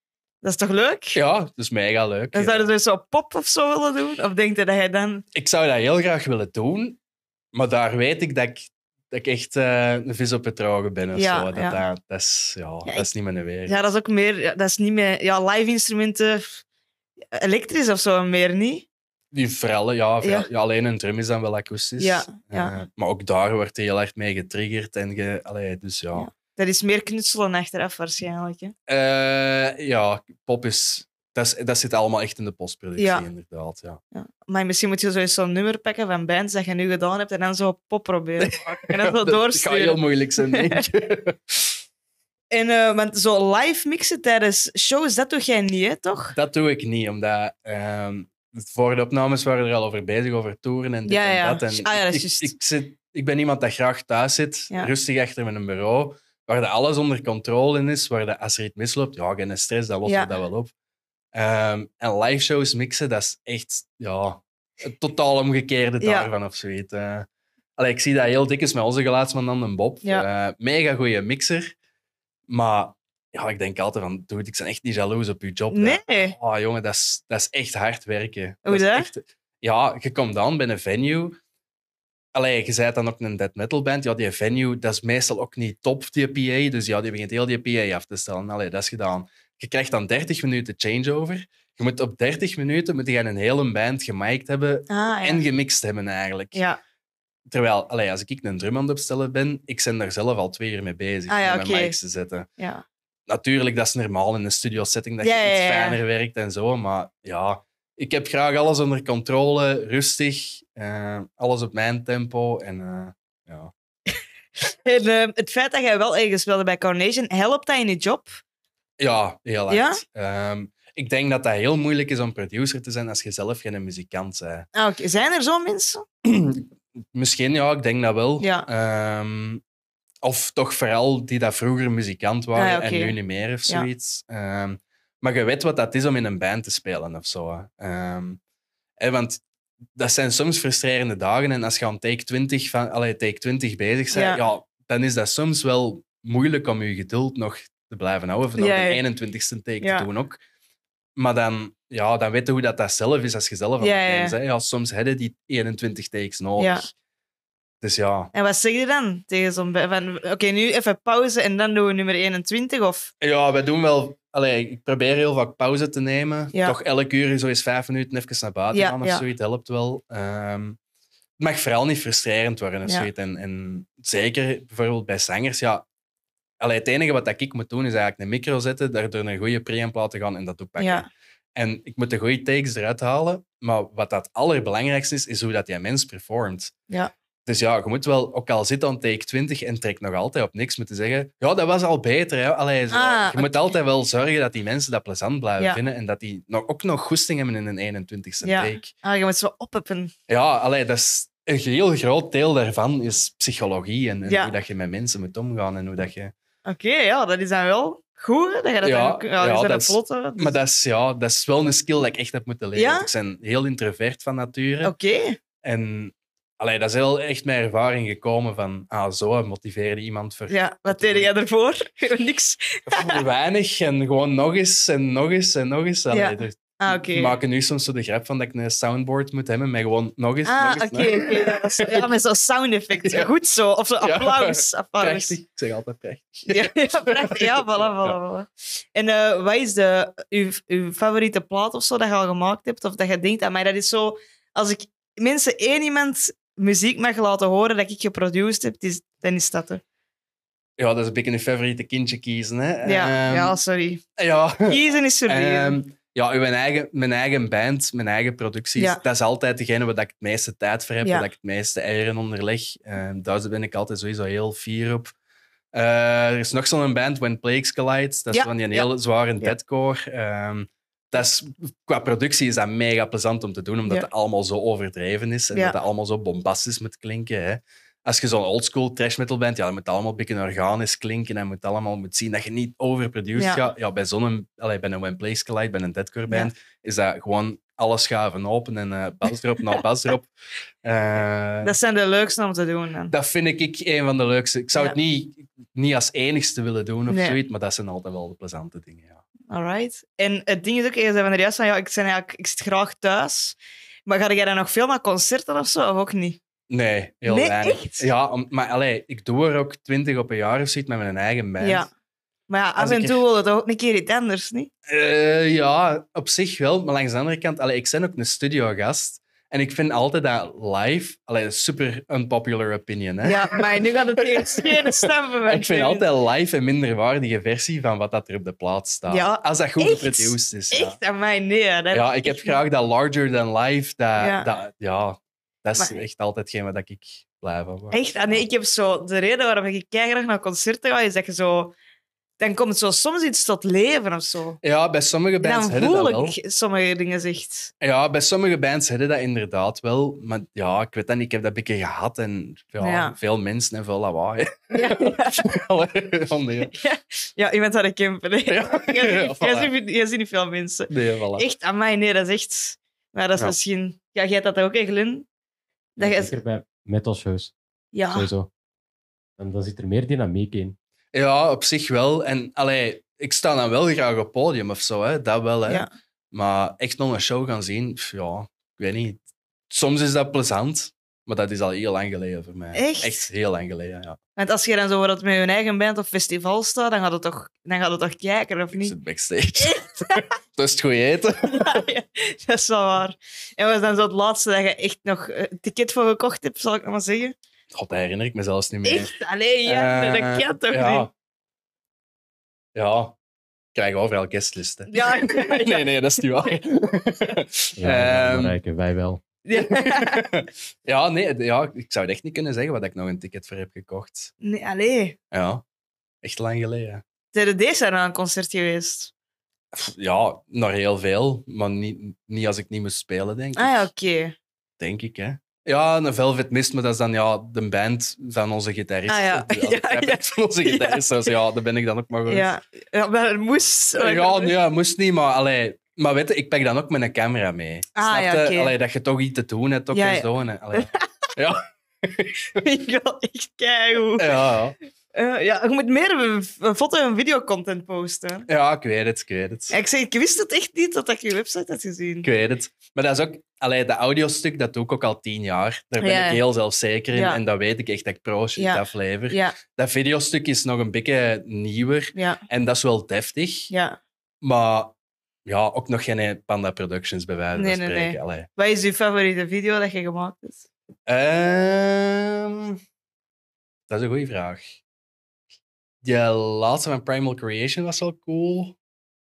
Dat is toch leuk? Ja, dat is mega leuk. En zou je dus zo pop of zo willen doen? Of denk je dat jij dan... Ik zou dat heel graag willen doen, maar daar weet ik dat ik echt een vis op het drogen ben of zo. Dat is niet mijn wereld. Ja, dat is ook meer... ja, dat is niet meer... Ja, live-instrumenten... Elektrisch of zo meer niet. Die vrellen, ja, alleen een drum is dan wel akoestisch. Ja. Maar ook daar wordt hij heel erg mee getriggerd. Dus ja. Ja. Dat is meer knutselen achteraf waarschijnlijk. Hè? Ja, pop is... Dat zit allemaal echt in de postproductie, inderdaad. Ja. Ja. Maar misschien moet je zo eens zo'n nummer pakken van bands dat je nu gedaan hebt en dan zo pop proberen te maken. En dat zo Dat doorsturen. gaat heel moeilijk zijn, denk ik. En want zo live mixen tijdens shows, dat doe jij niet, hè, toch? Dat doe ik niet, omdat... voor de opnames waren we er al over bezig, over toeren en dit en dat. En dat is juist. ik ben iemand dat graag thuis zit, rustig achter met een bureau, waar dat alles onder controle in is, waar dat, als er iets misloopt, geen stress, dan lossen we dat wel op. En live shows mixen, dat is echt het totaal omgekeerde daarvan of zoiets. Ik zie dat heel dikwijls met onze geluidsman dan een Bob. Mega goede mixer. Maar ik denk altijd van, dude, ik ben echt niet jaloers op je job. Nee. Jongen, dat is echt hard werken. Hoe dat? Echt, je komt dan bij een venue. Je zei dan ook een death metal band. Ja, die venue, dat is meestal ook niet top, die PA. Dus die begint heel die PA af te stellen. Dat is gedaan. Je krijgt dan 30 minuten changeover. Je moet op 30 minuten een hele band gemiked hebben en gemixt hebben eigenlijk. Ja. Terwijl, als ik een drum aan het opstellen ben, ik ben daar zelf al 2 uur mee bezig om mijn mics te zetten. Ja. Natuurlijk, dat is normaal in een studio setting dat je iets fijner werkt en zo. Maar ik heb graag alles onder controle, rustig, alles op mijn tempo. En het feit dat jij wel ergens speelde bij Carnation, helpt dat in je job? Ja, heel erg. Ik denk dat dat heel moeilijk is om producer te zijn als je zelf geen muzikant bent. Okay. Zijn er zo mensen? Misschien, ik denk dat wel. Ja. Of toch vooral die dat vroeger muzikant waren en nu niet meer of zoiets. Maar je weet wat dat is om in een band te spelen of zo. Want dat zijn soms frustrerende dagen en als je aan take 20 bezig bent, dan is dat soms wel moeilijk om je geduld nog te blijven houden. Of nog de 21ste take te doen ook. Maar dan weet je hoe dat zelf is als je zelf aan het bent bent. Soms heb je die 21 takes nodig. Ja. Dus ja. En wat zeg je dan tegen zo'n band? Oké, nu even pauze en dan doen we nummer 21? Of? Ja, wij doen wel... ik probeer heel vaak pauze te nemen. Ja. Toch elk uur zo eens 5 minuten even naar buiten gaan of zoiets. Helpt wel. Het mag vooral niet frustrerend worden of zoiets. En zeker bijvoorbeeld bij zangers, het enige wat ik moet doen is eigenlijk een micro zetten, daardoor een goede preamp laten gaan en dat oppakken. Ja. En ik moet de goede takes eruit halen, maar wat dat allerbelangrijkste is hoe dat die mens performt. Ja. Dus je moet wel, ook al zit aan take 20 en trekt nog altijd op niks, moeten zeggen, dat was al beter. Hè? Je moet altijd wel zorgen dat die mensen dat plezant blijven vinden en dat die ook nog goesting hebben in een 21ste take. Je moet zo oppeppen. Ja, dat is een heel groot deel daarvan is psychologie en hoe dat je met mensen moet omgaan en hoe dat je... Oké, dat is dan wel goed. Dat je dat dan ook... dat is vlotte. Maar dat is wel een skill dat ik echt heb moeten leren. Ja? Ik ben heel introvert van nature. Oké. En dat is wel echt mijn ervaring gekomen van zo motiveerde iemand voor... Ja, wat deed jij ervoor? Niks. Weinig en gewoon nog eens en nog eens en nog eens. Okay. We maken nu soms zo de grap van dat ik een soundboard moet hebben, maar gewoon nog eens. Oké. Met zo'n sound effect. Ja. Goed zo. Of zo applaus. Ja, prachtig. Ik zeg altijd prachtig. Ja, prachtig. Ja, voilà. En wat is uw favoriete plaat of zo dat je al gemaakt hebt? Of dat je denkt, maar dat is zo... Als ik mensen iemand muziek mag laten horen dat ik geproduceerd heb, dan is dat er. Ja, dat is een beetje een favoriete kindje kiezen. Hè. Ja, sorry. Ja. Kiezen is verleden. Mijn eigen band, mijn eigen producties, dat is altijd degene waar ik het meeste tijd voor heb, waar ik het meeste eieren onder leg. Daar ben ik altijd sowieso heel fier op. Er is nog zo'n band, When Plagues Collide. Dat is van die heel zware deathcore. Qua productie is dat mega plezant om te doen, omdat het allemaal zo overdreven is en dat het allemaal zo bombastisch moet klinken. Hè. Als je zo'n oldschool trash metal bent, dan moet het allemaal een beetje organisch klinken en moet zien dat je niet overproduced gaat. Ja, bij een When Plagues Collide, bij een deathcore band, is dat gewoon alles schuiven open en bas erop, bas erop. Dat zijn de leukste om te doen. Dan. Dat vind ik een van de leukste. Ik zou het niet als enigste willen doen of zoiets, maar dat zijn altijd wel de plezante dingen. Ja. Alright. En het ding is ook, je zei van er juist van, ja, ik zit graag thuis. Maar ga jij dan nog veel naar concerten of zo, of ook niet? Nee, heel Nee, weinig. echt? Ja, maar allee, ik doe er ook 20 op een jaar of zoiets met mijn eigen band. Ja. Maar ja, af Als en ik toe wil het ook een keer iets anders, niet? Ja, op zich wel. Maar langs de andere kant, ik ben ook een studiogast. En ik vind altijd dat live... super unpopular opinion, hè. Ja, maar nu gaat het eerst geen stem van mij. Ik vind altijd live een minderwaardige versie van wat dat er op de plaat staat. Ja, als dat goed echt? geproduced is. Ja. Echt aan mij, nee. Ja, ik heb graag dat larger than life. Dat is Maar- echt altijd geen wat ik blij van word. Echt? Ah, nee, ik heb zo... De reden waarom ik graag naar concerten ga, is dat je zo... Dan komt zo soms iets tot leven of zo. Ja, bij sommige En bands dan hebben dat voel wel. ik sommige dingen echt. Ja, bij sommige bands hebben dat inderdaad wel. Maar ja, ik weet dat niet. Ik heb dat een keer gehad. En Ja. veel mensen en veel lawaai. Ja, Oh, nee. ja, iemand had een camper. Nee. Ja. Jij ziet niet veel mensen. Nee, voilà. Echt, aan mij, nee, dat is echt... Maar dat is Ja. misschien... Ja, jij hebt dat ook, hè, Glenn? Dat jij... Zeker bij metal shows, Ja, sowieso. En dan zit er meer dynamiek in. Ja, op zich wel. En ik sta dan wel graag op podium of zo, hè. Dat wel. Hè. Ja. Maar echt nog een show gaan zien, ja, ik weet niet. Soms is dat plezant, maar dat is al heel lang geleden voor mij. Echt? Echt heel lang geleden, ja. want als je dan zo wat met je eigen band op festival staat, dan gaat het toch kijken, of Ik niet? zit backstage. Dat is het goed eten. Ja, dat is wel waar. En wat is dan zo het laatste dat je echt nog een ticket voor gekocht hebt, zal ik nog maar zeggen? God, dat herinner ik me zelfs niet meer. Echt? Allee, ja, dat kan toch ja. niet? Ja. Ik krijg overal guestlisten. Ja, ja, Nee, dat is niet waar. Ja, Ehm, bereiken wij wel. ja. ja, nee, ja, ik zou het echt niet kunnen zeggen wat ik nog een ticket voor heb gekocht. Nee, allee. Ja, echt lang geleden. Zijn er deze jaar naar een concert geweest? Ja, nog heel veel, maar niet als ik niet moest spelen, denk ik. Ah ja, oké. Denk ik, hè. Ja, een Velvet Mist, maar dat is dan de band van onze gitarist. Ah, ja. De rapper van onze gitarist. Dus ja, daar ben ik dan ook maar goed. Ja. Ja, maar het moest. Ja, nee, moest niet, maar... Maar weet je, ik pak dan ook met een camera mee. Ah, Snap ja, je? oké. Dat je toch iets te doen hebt, toch Ja, en ja. zo. Ja. Ik wil echt keigoed. Ja. Ja, je moet meer foto- en videocontent posten. Ja, ik weet het. Ja, ik wist het echt niet dat ik je website had gezien. Ik weet het. Maar dat is ook... dat audiostuk, dat doe ik ook al 10 jaar. Daar ben Ja. ik heel zelfzeker in. Ja. En dat weet ik echt dat ik pro-shit Ja. aflever. Ja, Dat videostuk is nog een beetje nieuwer. ja, En dat is wel deftig. ja. Maar ja, ook nog geen Panda Productions bij wijze van Nee, nee, spreken. nee. Allee. Wat is je favoriete video dat je gemaakt hebt? Dat is een goede vraag. Die laatste van Primal Creation was wel cool.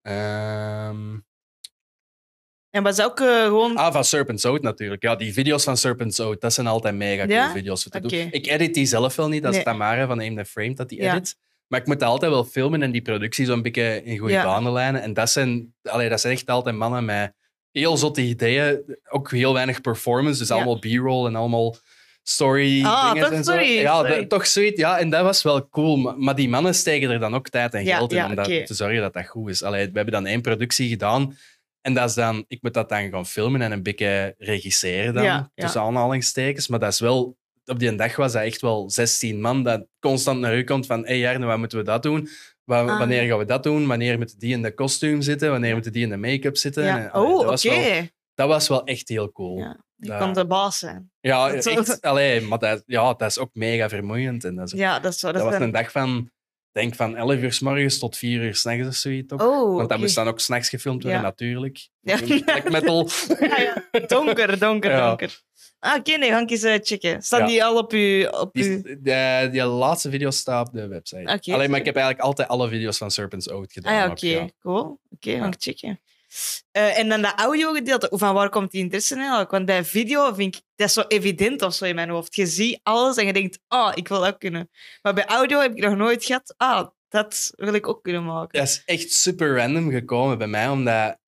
En was ook gewoon... Van Serpent's Oath natuurlijk. Ja, die video's van Serpent's Oath, dat zijn altijd mega cool Ja? video's om te doen. Oké. Ik edit die zelf wel niet, dat is Nee. Tamara van Aim the Frame dat die Ja. edit. Maar ik moet dat altijd wel filmen en die productie zo'n beetje in goede Ja. banen lijnen. En dat zijn echt altijd mannen met heel zotte ideeën. Ook heel weinig performance, dus Ja. allemaal b-roll en allemaal story Ah, dingen toch en zo. story, Ja, story. toch zoiets. Ja, en dat was wel cool. Maar die mannen steken er dan ook tijd en Ja, geld in ja, om dat oké. te zorgen dat dat goed is. We hebben dan 1 productie gedaan. En dat is dan, ik moet dat dan gaan filmen en een beetje regisseren dan, Ja, ja. tussen aanhalingstekens. Maar dat is wel, op die dag was dat echt wel 16 man dat constant naar u komt van hey Jarno, wat moeten we dat doen? Wanneer gaan we dat doen? Wanneer moeten die in de kostuum zitten? Wanneer moeten die in de make-up zitten? Ja. En, Oh, dat oké. was wel- Dat was wel echt heel cool. Ja, je Dat- kon de baas zijn. Ja, Dat- echt. Maar dat is ook mega vermoeiend. En dat is ook- Ja, dat is zo. dat was een dag van, denk van 11 uur 's morgens tot 4 uur 's nachts of zoiets. Toch? Oh, Want dat oké. moest dan ook 's nachts gefilmd worden, Ja. natuurlijk. Ja. Black metal. Ja, ja. Donker, donker, Ja. donker. Ah, oké, nee, ga ik eens checken. Staan Ja. die al op uw... Die laatste video staat op de website. Oké. Alleen, maar ik heb eigenlijk altijd alle video's van Serpent's Oath gedaan. Ah ja, ook, oké. ja. Cool. Oké, ga Ja. ik checken. En dan dat audiogedeelte, van waar komt die interesse in eigenlijk? Want bij video vind ik dat is zo evident of zo in mijn hoofd. Je ziet alles en je denkt, ik wil dat ook kunnen. Maar bij audio heb ik nog nooit gehad, dat wil ik ook kunnen maken. Dat is echt super random gekomen bij mij, omdat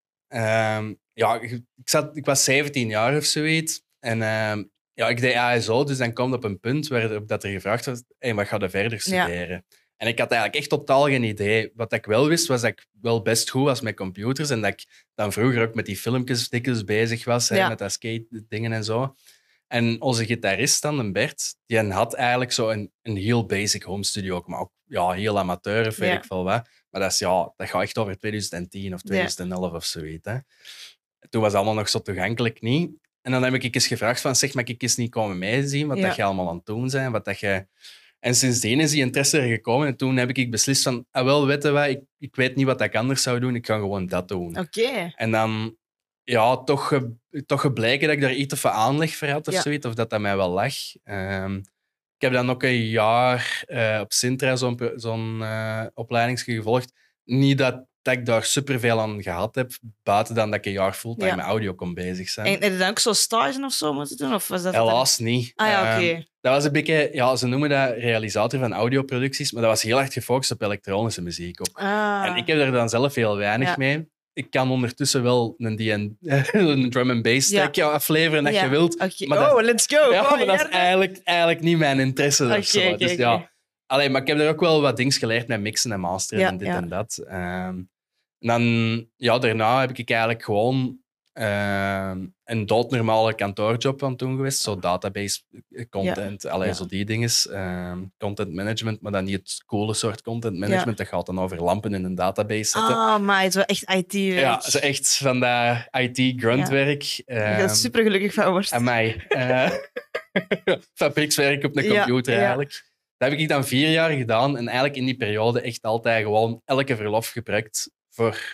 ik was 17 jaar of zoiets. En ik deed ASO, dus dan kwam op een punt waarop dat er gevraagd was, hey, wat ga je verder studeren? En ik had eigenlijk echt totaal geen idee. Wat ik wel wist, was dat ik wel best goed was met computers en dat ik dan vroeger ook met die filmpjes dikwijls bezig was, Ja. met dat skate-dingen en zo. En onze gitarist dan, de Bert, die had eigenlijk zo een heel basic home studio ook, maar ook heel amateur of weet ik veel wat. Maar dat gaat echt over 2010 of 2011 of zoiets. Hè. Toen was het allemaal nog zo toegankelijk niet. En dan heb ik eens gevraagd van, zeg, mag ik eens niet komen meezien wat dat je allemaal aan het doen bent, wat dat je... En sindsdien is die interesse er gekomen. En toen heb ik beslist van, weet je wat, ik weet niet wat ik anders zou doen, ik ga gewoon dat doen. Oké. En dan, toch gebleken dat ik daar iets te veel aanleg voor had of zoiets, of dat mij wel lag. Ik heb dan ook een jaar op Sintra zo'n opleidingsje gevolgd. Niet dat ik daar superveel aan gehad heb, buiten dan dat ik een jaar fulltime met audio kon bezig zijn. En heb je dan ook zo stage of zo moeten doen? Of was dat Helaas niet. Ah ja, oké. Dat was een beetje, ze noemen dat realisator van audioproducties, maar dat was heel erg gefocust op elektronische muziek ook. En ik heb er dan zelf heel weinig mee. Ik kan ondertussen wel een drum and bass track afleveren als je wilt. Okay. Maar let's go! Ja, maar dat is eigenlijk niet mijn interesse. Maar ik heb er ook wel wat dingen geleerd met mixen en masteren en dit en dat. En dan, daarna heb ik eigenlijk gewoon een doodnormale kantoorjob aan toen geweest. Zo database content, zo die dingen. Content management, maar dan niet het coole soort content management. Dat gaat dan over lampen in een database zetten. Maar het is wel echt IT-werk. Ja, zo echt van dat IT-gruntwerk. Ik ben er super gelukkig van wordt. En mij. Fabriekswerk op een computer eigenlijk. Dat heb ik dan 4 jaar gedaan. En eigenlijk in die periode echt altijd gewoon elke verlof gebruikt voor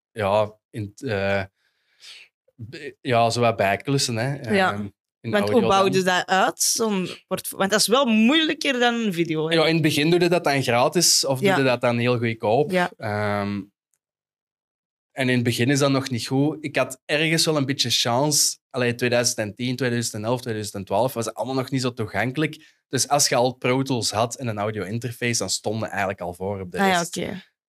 zo wat bijklussen. Hè. Want hoe bouwde je dat uit? Want dat is wel moeilijker dan video. Hè? Ja, in het begin doe je dat dan gratis of doe je dat dan heel goedkoop. Ja. En in het begin is dat nog niet goed. Ik had ergens wel een beetje chance. 2010, 2011, 2012 was het allemaal nog niet zo toegankelijk. Dus als je al Pro Tools had en een audio interface, dan stonden eigenlijk al voor op de rest.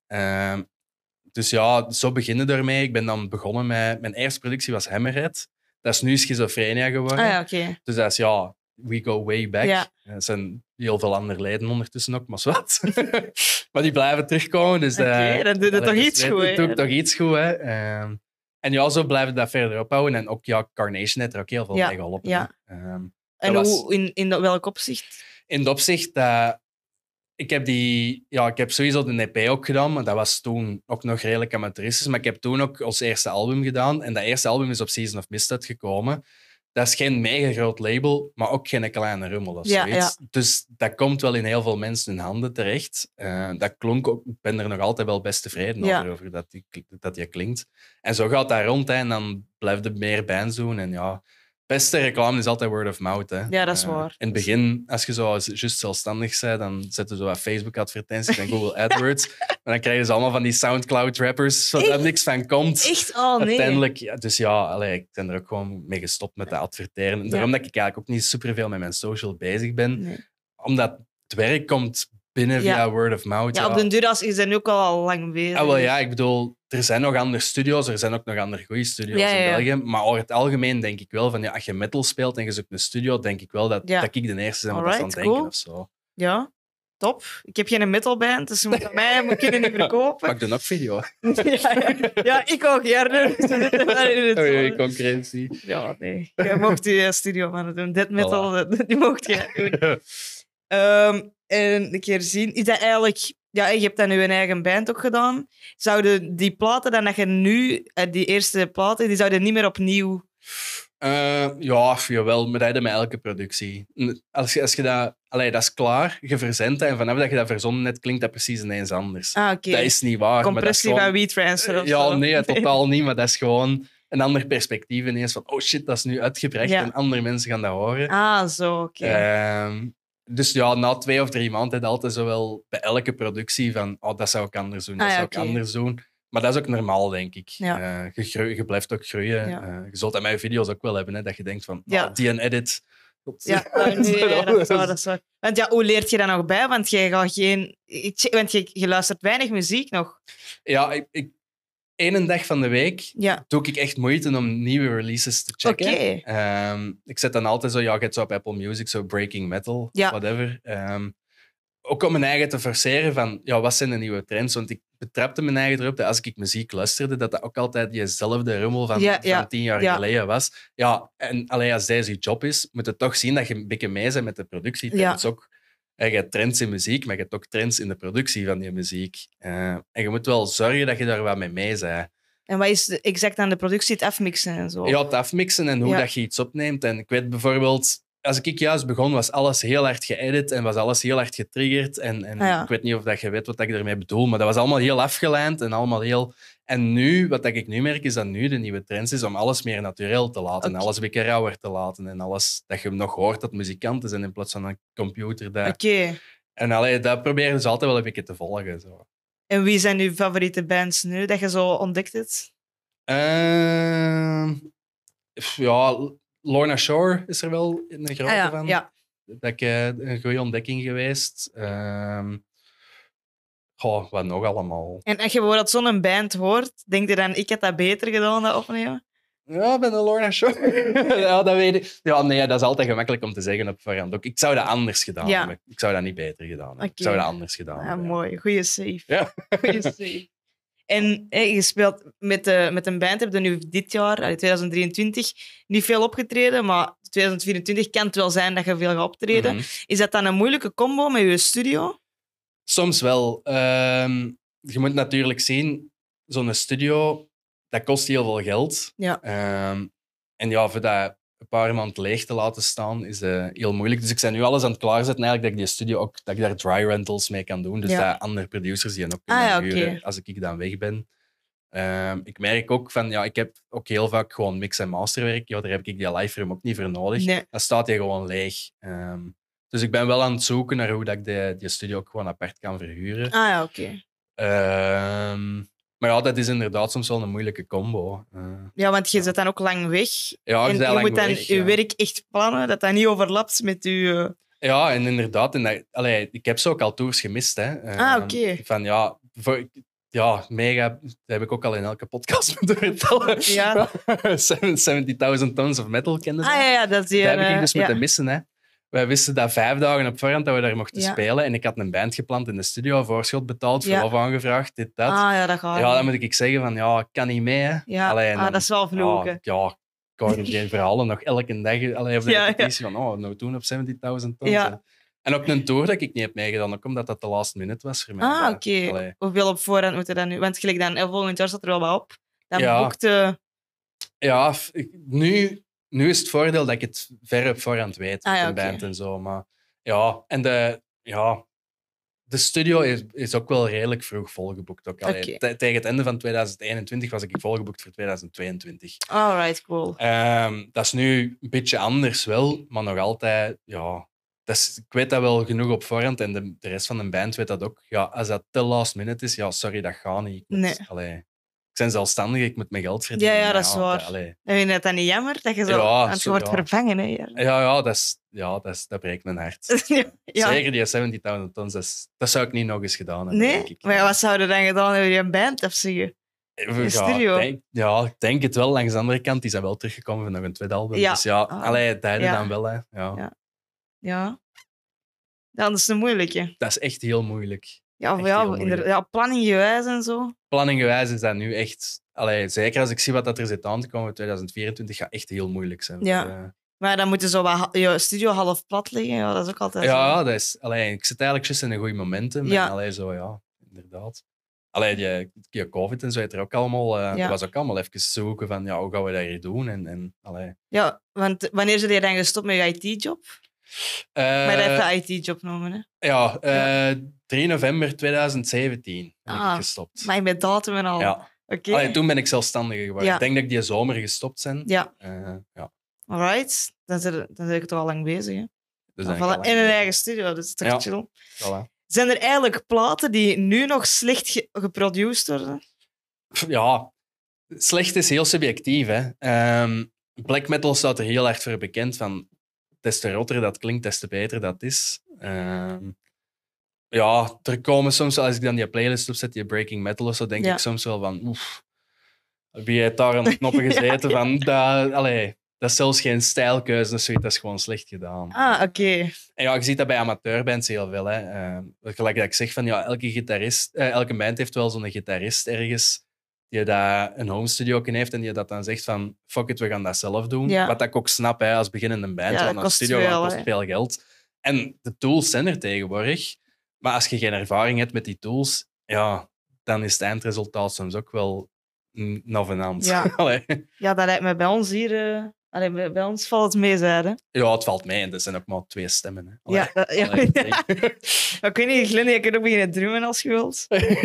Dus zo beginnen ermee. Ik ben dan begonnen met... Mijn eerste productie was Hammerhead. Dat is nu Schizophrenia geworden. Dus dat is, we go way back. Er zijn heel veel andere leden ondertussen ook, maar zwart. Maar die blijven terugkomen. Dus, dan doe je toch iets goed. Dat doe ik toch iets goed. Hè. En zo blijven we dat verder ophouden. En ook Carnation heeft er ook heel veel mee geholpen. En hoe, in welk opzicht? In het opzicht dat... Ik heb sowieso de EP ook gedaan, maar dat was toen ook nog redelijk amateuristisch. Maar ik heb toen ook ons eerste album gedaan. En dat eerste album is op Season of Mist uitgekomen. Dat is geen mega groot label, maar ook geen kleine rummel of zoiets. Ja. Dus dat komt wel in heel veel mensen hun handen terecht. Dat klonk ook, ik ben er nog altijd wel best tevreden over dat die klinkt. En zo gaat dat rond, hè, en dan blijft er meer bands doen. En beste reclame is altijd word of mouth. Hè. Ja, dat is waar. In het begin, als je zo juist zelfstandig bent, dan zetten ze zo wat Facebook-advertenties en Google AdWords. En dan krijgen ze allemaal van die Soundcloud-rappers, waar niks van komt. Echt? Oh, nee. Uiteindelijk, ik ben er ook gewoon mee gestopt met te adverteren. Daarom dat ik eigenlijk ook niet superveel met mijn social bezig ben. Nee. Omdat het werk komt binnen via word of mouth. Ja, op den duur is dat nu ook al lang bezig. Ik bedoel, er zijn nog andere studio's, er zijn ook nog andere goede studio's in België. Maar over het algemeen denk ik wel van, als je metal speelt en je zoekt een studio, denk ik wel dat ik de eerste ben wat aan het denken of zo. Ja, top. Ik heb geen metalband, dus mij moet je niet verkopen. Maar ik doe ook video. Ja, ik ook, Oei, concurrentie. Ja, nee. Je mocht die studio maar doen. Death metal, die mocht je doen. En een keer zien, is dat eigenlijk... Ja, je hebt dan nu een eigen band ook gedaan. Zouden die platen dan dat je nu... Die eerste platen, die zouden niet meer opnieuw... Jawel, maar dat heb je met elke productie. Als je dat... dat is klaar, je verzendt dat en vanaf dat je dat verzonden hebt, klinkt dat precies ineens anders. Ah, oké. Dat is niet waar. Compressie van WeTransfer of zo. Nee, totaal niet, maar dat is gewoon een ander perspectief ineens van shit, dat is nu uitgebracht en andere mensen gaan dat horen. Ah, zo, oké. Dus na 2 of 3 maanden heb je altijd zowel bij elke productie van dat zou ik anders doen, dat zou ik anders doen. Maar dat is ook normaal, denk ik. Ja. Je blijft ook groeien. Ja. Je zult dat met je video's ook wel hebben, hè, dat je denkt van, die en edit. Ja, dat is waar. Want hoe leert je dat nog bij? Want je luistert weinig muziek nog. Ja, één dag van de week doe ik echt moeite om nieuwe releases te checken. Okay. Ik zet dan altijd zo, je hebt zo op Apple Music, zo Breaking Metal, whatever. Ook om mijn eigen te forceren van, wat zijn de nieuwe trends? Want betrapte mijn eigen erop dat als ik muziek luisterde, dat ook altijd diezelfde rummel van 10 jaar geleden was. Ja, en als deze je job is, moet je toch zien dat je een beetje mee bent met de productie. Ja. Dat is ook, je hebt trends in muziek, maar je hebt ook trends in de productie van die muziek. En je moet wel zorgen dat je daar wat mee bent. En wat is exact aan de productie? Het afmixen en zo? Ja, het afmixen en hoe dat je iets opneemt. En ik weet bijvoorbeeld, als ik juist begon, was alles heel hard geëdit en was alles heel hard getriggerd. En ik weet niet of dat je weet wat ik ermee bedoel, maar dat was allemaal heel afgelijnd en allemaal heel... En nu, wat ik nu merk, is dat nu de nieuwe trend is om alles meer natuurlijk te laten. En alles een beetje rauwer te laten. En alles dat je nog hoort dat muzikanten zijn in plaats van een computer. Oké. En dat proberen ze altijd wel een beetje te volgen. Zo. En wie zijn uw favoriete bands nu, dat je zo ontdekt hebt? Ja, Lorna Shore is er wel een grote van. Ja. Dat ik een goede ontdekking geweest. Wat nog allemaal? En als je bijvoorbeeld zo'n band hoort, denk je dan, ik had dat beter gedaan, dat opnemen? Ja, bij de Lorna Shore. Ja, dat weet ik. Ja, nee, dat is altijd gemakkelijk om te zeggen op voorhand. Ook, ik zou dat anders gedaan hebben. Ik zou dat niet beter gedaan hebben. Ik zou dat anders gedaan hebben. Mooi. Goeie save. Ja. Goeie save. En je speelt met een band, heb je nu dit jaar, 2023, niet veel opgetreden, maar 2024 kan het wel zijn dat je veel gaat optreden. Mhm. Is dat dan een moeilijke combo met je studio? Soms wel. Je moet natuurlijk zien, zo'n studio, dat kost heel veel geld. Ja. En ja, voor dat een paar maanden leeg te laten staan, is heel moeilijk. Dus ik ben nu alles aan het klaarzetten eigenlijk dat ik die studio ook, dat ik daar dry rentals mee kan doen. Dus dat andere producers die ook kunnen huren als ik dan weg ben. Ik merk ook van, ik heb ook heel vaak gewoon mix- en masterwerk. Ja, daar heb ik die live room ook niet voor nodig. Nee. Dan staat die gewoon leeg. Dus ik ben wel aan het zoeken naar hoe dat ik die studio ook gewoon apart kan verhuren. Oké. Maar ja, dat is inderdaad soms wel een moeilijke combo. Ja, want je zit dan ook lang weg. Ja, en je moet dan je werk echt plannen, dat dat niet overlapt met je... Ja, en inderdaad. Ik heb zo ook al tours gemist. Hè. Oké. Van mega. Dat heb ik ook al in elke podcast moeten vertellen. Ja. 70.000 tons of metal kende dat. Ja, dat is die... Dat heb ik dus moeten missen. Hè. Wij wisten dat 5 dagen op voorhand dat we daar mochten spelen. En ik had een band gepland in de studio, voorschot betaald, verlof aangevraagd, dit, dat. Dat gaat ja, dan moet ik zeggen van, ik kan niet mee. Hè. Ja, dat is wel vloeken. Ik hoor die verhalen nog elke dag op de repetitie van, nou toen op 70.000 tons. Ja. En ook een tour dat ik niet heb meegedaan, ook omdat dat de last minute was voor mij. Oké. Hoeveel op voorhand moet je dat nu? Want gelijk dan, volgend jaar staat er wel wat op. Dan boekte... Ja, nu is het voordeel dat ik het ver op voorhand weet met een band en zo. Maar ja, en de studio is ook wel redelijk vroeg volgeboekt. Ook. Tegen het einde van 2021 was ik volgeboekt voor 2022. Alright, cool. Dat is nu een beetje anders wel, maar nog altijd... Ja, ik weet dat wel genoeg op voorhand en de rest van de band weet dat ook. Ja, als dat te last minute is, sorry, dat gaat niet. Ik ben zelfstandig, ik moet mijn geld verdienen. Ja, dat is waar. En vind je dat niet jammer? Dat je zo aan het wordt vervangen, hè? Dat breekt mijn hart. Zeker die 70.000 tons, dat zou ik niet nog eens gedaan hebben, denk ik. Maar wat zou je dan gedaan hebben? Je een band of zeggen? Een studio? Ik denk het wel. Langs de andere kant is hij wel teruggekomen voor nog een tweede album. Dus dat dan wel. Hè. Ja. Dat is een moeilijke. Dat is echt heel moeilijk. Planninggewijs en zo. Planninggewijs is dat nu echt... zeker als ik zie wat er zit aan te komen in 2024, gaat echt heel moeilijk zijn. Ja. Maar dan moet je zo wat je studio half plat liggen. Ja, dat is ook altijd zo. Dat is... ik zit eigenlijk juist in een goede momentum. Inderdaad. Die COVID en zo heeft er ook allemaal... Dat was ook allemaal even zoeken van, hoe gaan we dat hier doen? Ja, want wanneer zit je dan gestopt met je IT-job? Maar dat heeft de IT-job noemen, hè? 3 november 2017 ben ik gestopt. Maar met datum en al? Ja. Okay. Toen ben ik zelfstandiger geworden. Ja. Ik denk dat ik die zomer gestopt ben. Ja. Alright. Dan zit ik toch al lang bezig, hè? Dus in een eigen studio, dus het is toch chill. Voilà. Zijn er eigenlijk platen die nu nog slecht geproduced worden? Ja, slecht is heel subjectief, hè. Black metal staat er heel erg voor bekend van... Des te rotter dat klinkt, des te beter dat is. Er komen soms, als ik dan die playlist opzet, die Breaking Metal of zo, denk ik soms wel van... Wie heeft daar aan de knoppen gezeten? Van, Dat is zelfs geen stijlkeuze, of zoiets, dat is gewoon slecht gedaan. Ah, oké. En ja, je ziet dat bij amateurbands heel veel. Hè. Gelijk dat ik zeg, van, ja, elke band heeft wel zo'n gitarist ergens die daar een home studio heeft en die dat dan zegt van fuck it, we gaan dat zelf doen. Ja. Wat ik ook snap hè, als beginnende band, Ja, want dat een kost studio veel, kost hè. veel geld. En de tools zijn er tegenwoordig. Maar als je geen ervaring hebt met die tools, ja, dan is het eindresultaat soms ook wel navenant. Ja. Allee. Ja, dat lijkt me bij ons hier... bij ons valt het mee, zeiden. Ja, het valt mee en er zijn ook maar 2 stemmen. Hè. Allee. Ja, ja. Allee, Ik weet niet, Glenn, je kunt ook beginnen drummen als je wilt.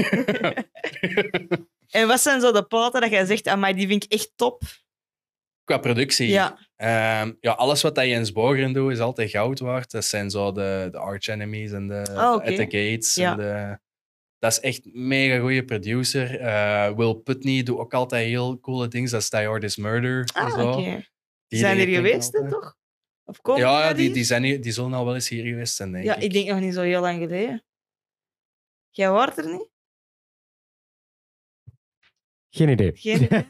En wat zijn zo de platen dat jij zegt, amai, die vind ik echt top? Qua productie. Ja. Ja, alles wat dat Jens Bogren doet, is altijd goud waard. Dat zijn zo de Arch Enemies en de oké. At the Gates. Ja. En dat is echt een mega goede producer. Will Putney doet ook altijd heel coole dingen. Dat is Die Hard is Murder. en Ah, zo. oké. Die Zijn er dingen denk ik geweest, hè, altijd. toch? Of komen Ja, die? die zullen al wel eens hier geweest zijn, denk Ja, ik denk nog niet zo heel lang geleden. Jij hoort er niet? Geen idee. Geen idee?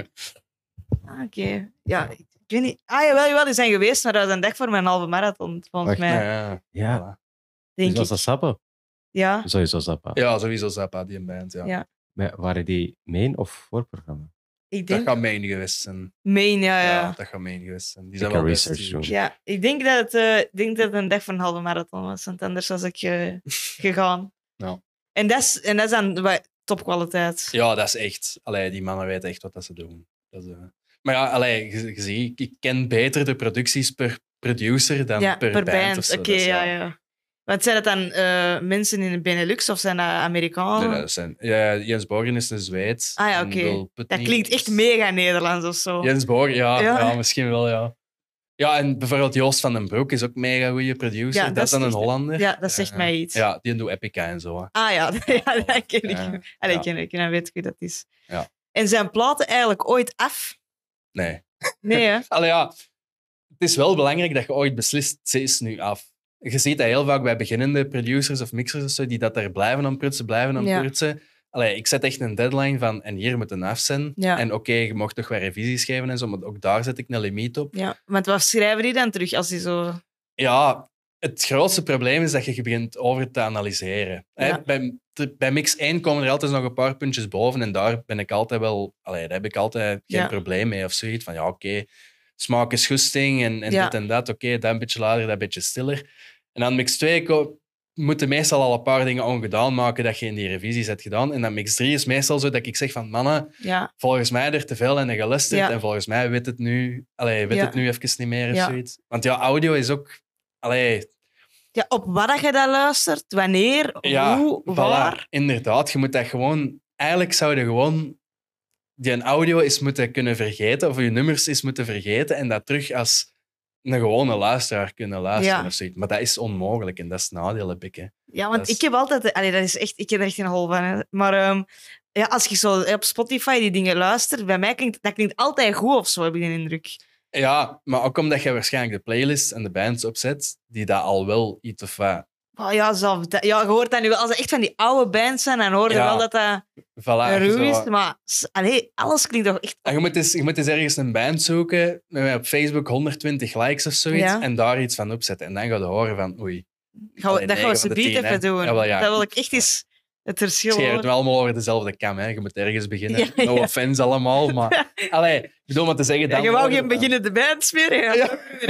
Ah, oké. Ja, ik weet niet. Ah, jawel, die zijn geweest, maar dat was een dag voor mijn halve marathon, volgens Wacht, mij. Ja, Ja, voilà. Denk was ik. dat Zappa? Ja. Sowieso Zappa. Ja, sowieso Zappa, die band. Ja. Ja. Maar waren die main of voorprogramma? Ik Dat denk... gaat main geweest zijn. Main, ja. Ja, dat gaat main geweest zijn. Die Ik zijn ga wel best research huge. doen. Ja, ik denk dat het een dag voor een halve marathon was, want anders was ik gegaan. Ja. En dat is dan topkwaliteit. Ja, dat is echt... Allee, die mannen weten echt wat dat ze doen. Dat is, maar ja, allee, je ziet, ik ken beter de producties per producer dan Ja, per band. Of zo. Oké, Dus, ja. Want zijn het dan mensen in de Benelux of zijn dat Amerikanen? Nee, dat zijn, ja, Jens Borgen is een Zweed. Ah ja, en oké. Will Putney Dat klinkt echt is- mega Nederlands of zo. Jens Borgen, ja, Ja. ja, misschien wel, ja. Ja, en bijvoorbeeld Joost van den Broek is ook een mega goede producer. Ja, dat is dan een echt- Hollander. Ja, dat zegt mij iets. Ja, die doet Epica en zo. Hè. Ah ja, ja, dat ken ik. Ja. Allee, Ja. ken ik, dan weet ik wie dat is. Ja. En zijn platen eigenlijk ooit af? Nee. Nee, hè? Allee, ja, het is wel belangrijk dat je ooit beslist, ze is nu af. Je ziet dat heel vaak bij beginnende producers of mixers of zo, die dat er blijven aan prutsen, Ja. prutsen. Allee, ik zet echt een deadline van, en hier moet een af zijn. Ja. En oké, je mocht toch wel revisies geven en zo, maar ook daar zet ik een limiet op. Ja. Want wat schrijven die dan terug als die zo... Ja, het grootste probleem is dat je begint over te analyseren. Hè, Ja. bij mix 1 komen er altijd nog een paar puntjes boven en daar ben ik altijd wel... Allee, daar heb ik altijd geen Ja. probleem mee of zoiets. Van ja, oké, smaak is goesting en Ja. dit en dat. Oké, dat een beetje later, dat een beetje stiller. En dan mix 2 moeten meestal al een paar dingen ongedaan maken dat je in die revisies hebt gedaan. En dan mix 3 is meestal zo dat ik zeg van mannen, Ja, volgens mij er te veel in geluisterd Ja. en volgens mij weet het nu, Ja. het nu even niet meer of Ja. zoiets. Want ja, audio is ook... Allee, ja, op wat dat je dat luistert, wanneer, ja, hoe, voilà, waar. inderdaad. Je moet dat gewoon... Eigenlijk zou je gewoon die een audio eens moeten kunnen vergeten, of je nummers eens moeten vergeten en dat terug als een gewone luisteraar kunnen luisteren Ja. of zoiets. Maar dat is onmogelijk en dat is het nadeel, heb ik. Hè. Ja, want Dat is- ik heb altijd... Allee, dat is echt, ik heb er echt een hol van. Hè. Maar ja, als je zo op Spotify die dingen luistert, bij mij klinkt dat altijd goed of zo, heb ik de indruk. Ja, maar ook omdat je waarschijnlijk de playlists en de bands opzet, die dat al wel iets of wat... Oh, ja, ja, je hoort dat nu wel. Als het echt van die oude bands zijn, dan hoor je Ja. wel dat dat Voilà, als je ruw zo- is. Maar allee, alles klinkt toch echt... En je moet eens ergens een band zoeken met op Facebook 120 likes of zoiets Ja. en daar iets van opzetten. En dan ga je horen van, oei. Allee, Dat gaan we 9 van de ze 10, even hè. doen. Ja, wel, ja. Dat wil ik echt eens het verschil Scheer het horen. wel allemaal over dezelfde kam. Hè. Je moet ergens beginnen. Ja, ja. No offense allemaal, maar... Allee, ik bedoel maar te zeggen... Ja, dan je wou horen geen we- beginnende band smeren. Ja,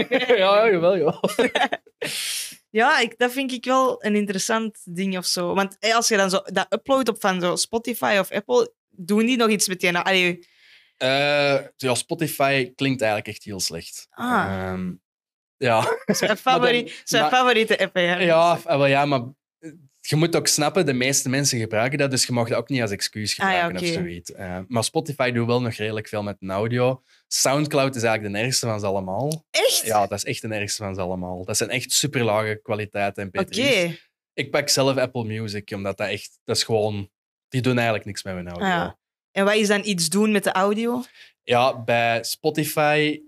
Ja, jawel, jawel. ja dat vind ik wel een interessant ding of zo. Want als je dan zo dat uploadt op van zo Spotify of Apple, doen die nog iets met je? Allee, Ja, Spotify klinkt eigenlijk echt heel slecht. Ah. Ja. zijn maar- favoriete app. Hè? Ja, maar je moet ook snappen, de meeste mensen gebruiken dat, dus je mag dat ook niet als excuus Ah, ja, gebruiken oké. of zoiets. Maar Spotify doet wel nog redelijk veel met een audio. Soundcloud is eigenlijk de ergste van ze allemaal. Echt? Ja, dat is echt de ergste van ze allemaal. Dat zijn echt super lage kwaliteit MP3's. Oké. Ik pak zelf Apple Music, omdat dat echt... Dat is gewoon... Die doen eigenlijk niks met hun audio. Ah, ja. En wat is dan iets doen met de audio? Ja, bij Spotify...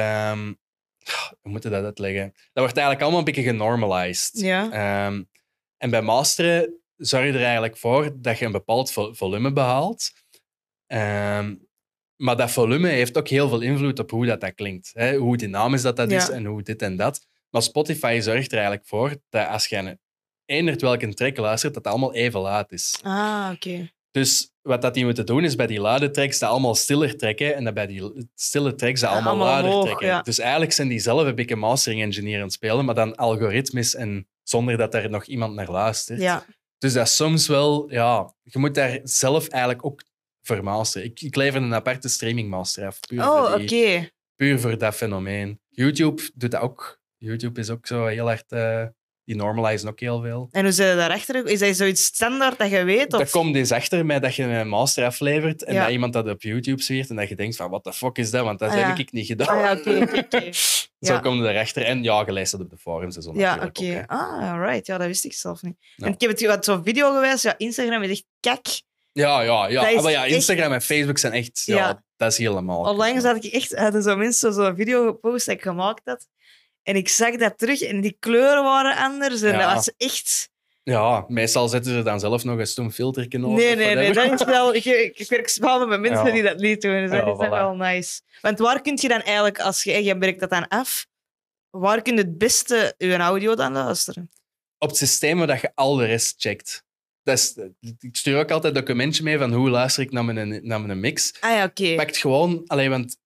hoe moet je dat uitleggen? Dat wordt eigenlijk allemaal een beetje genormalized. Ja. En bij masteren zorg je er eigenlijk voor dat je een bepaald volume behaalt. Maar dat volume heeft ook heel veel invloed op hoe dat klinkt. Hè? Hoe dynamisch dat is Ja. en hoe dit en dat. Maar Spotify zorgt er eigenlijk voor dat als je eenderd welke track luistert, dat het allemaal even laat is. Ah, oké. Dus wat dat die moeten doen, is bij die luide tracks dat allemaal stiller trekken en dat bij die stille tracks dat allemaal allemaal luider hoog, trekken. ja. Dus eigenlijk zijn die zelf een beetje mastering engineer aan het spelen, maar dan algoritmisch en zonder dat er nog iemand naar luistert. Ja. Dus dat is soms wel... Ja, je moet daar zelf eigenlijk ook voor masteren. Ik lever een aparte streamingmaster af. Oh, oké. Puur voor dat fenomeen. YouTube doet dat ook. YouTube is ook zo heel hard... die normalizen ook heel veel. En hoe zit je daarachter? Is dat zoiets standaard dat je weet? Of? Dat komt eens achter met dat je een master aflevert en Ja. dat iemand dat op YouTube ziet en dat je denkt van, what the fuck is dat? Want dat Ah, ja. heb ik niet gedaan. Ah, ja, oké. Zo Ja. kom je erachter. En ja, je leest dat op de forums en zo Ja, natuurlijk oké. ook, hè. Ah, right. Ja, dat wist ik zelf niet. Ja. En ik heb het wat zo'n video geweest. Ja, Instagram is echt kak. Ja. Dat is Maar ja, echt- Instagram en Facebook zijn echt... Ja, Ja. dat is helemaal... Onlangs had ik echt hadden zo mensen zo'n video gepost dat ik gemaakt had. En ik zag dat terug en die kleuren waren anders. En Ja. dat was echt... Ja, meestal zetten ze er dan zelf nog een stoem filterken over. Nee, of nee. whatever. Dat is wel... Ik werk samen met mensen Ja. die dat niet doen. Dus dat Ja, is dan voilà. wel nice. Want waar kun je dan eigenlijk, als je werkt dat dan af, waar kun je het beste je audio dan luisteren? Op het systeem waar dat je al de rest checkt. Dat is, ik stuur ook altijd een documentje mee van hoe luister ik naar mijn mix. Ah ja, oké. Pakt gewoon... want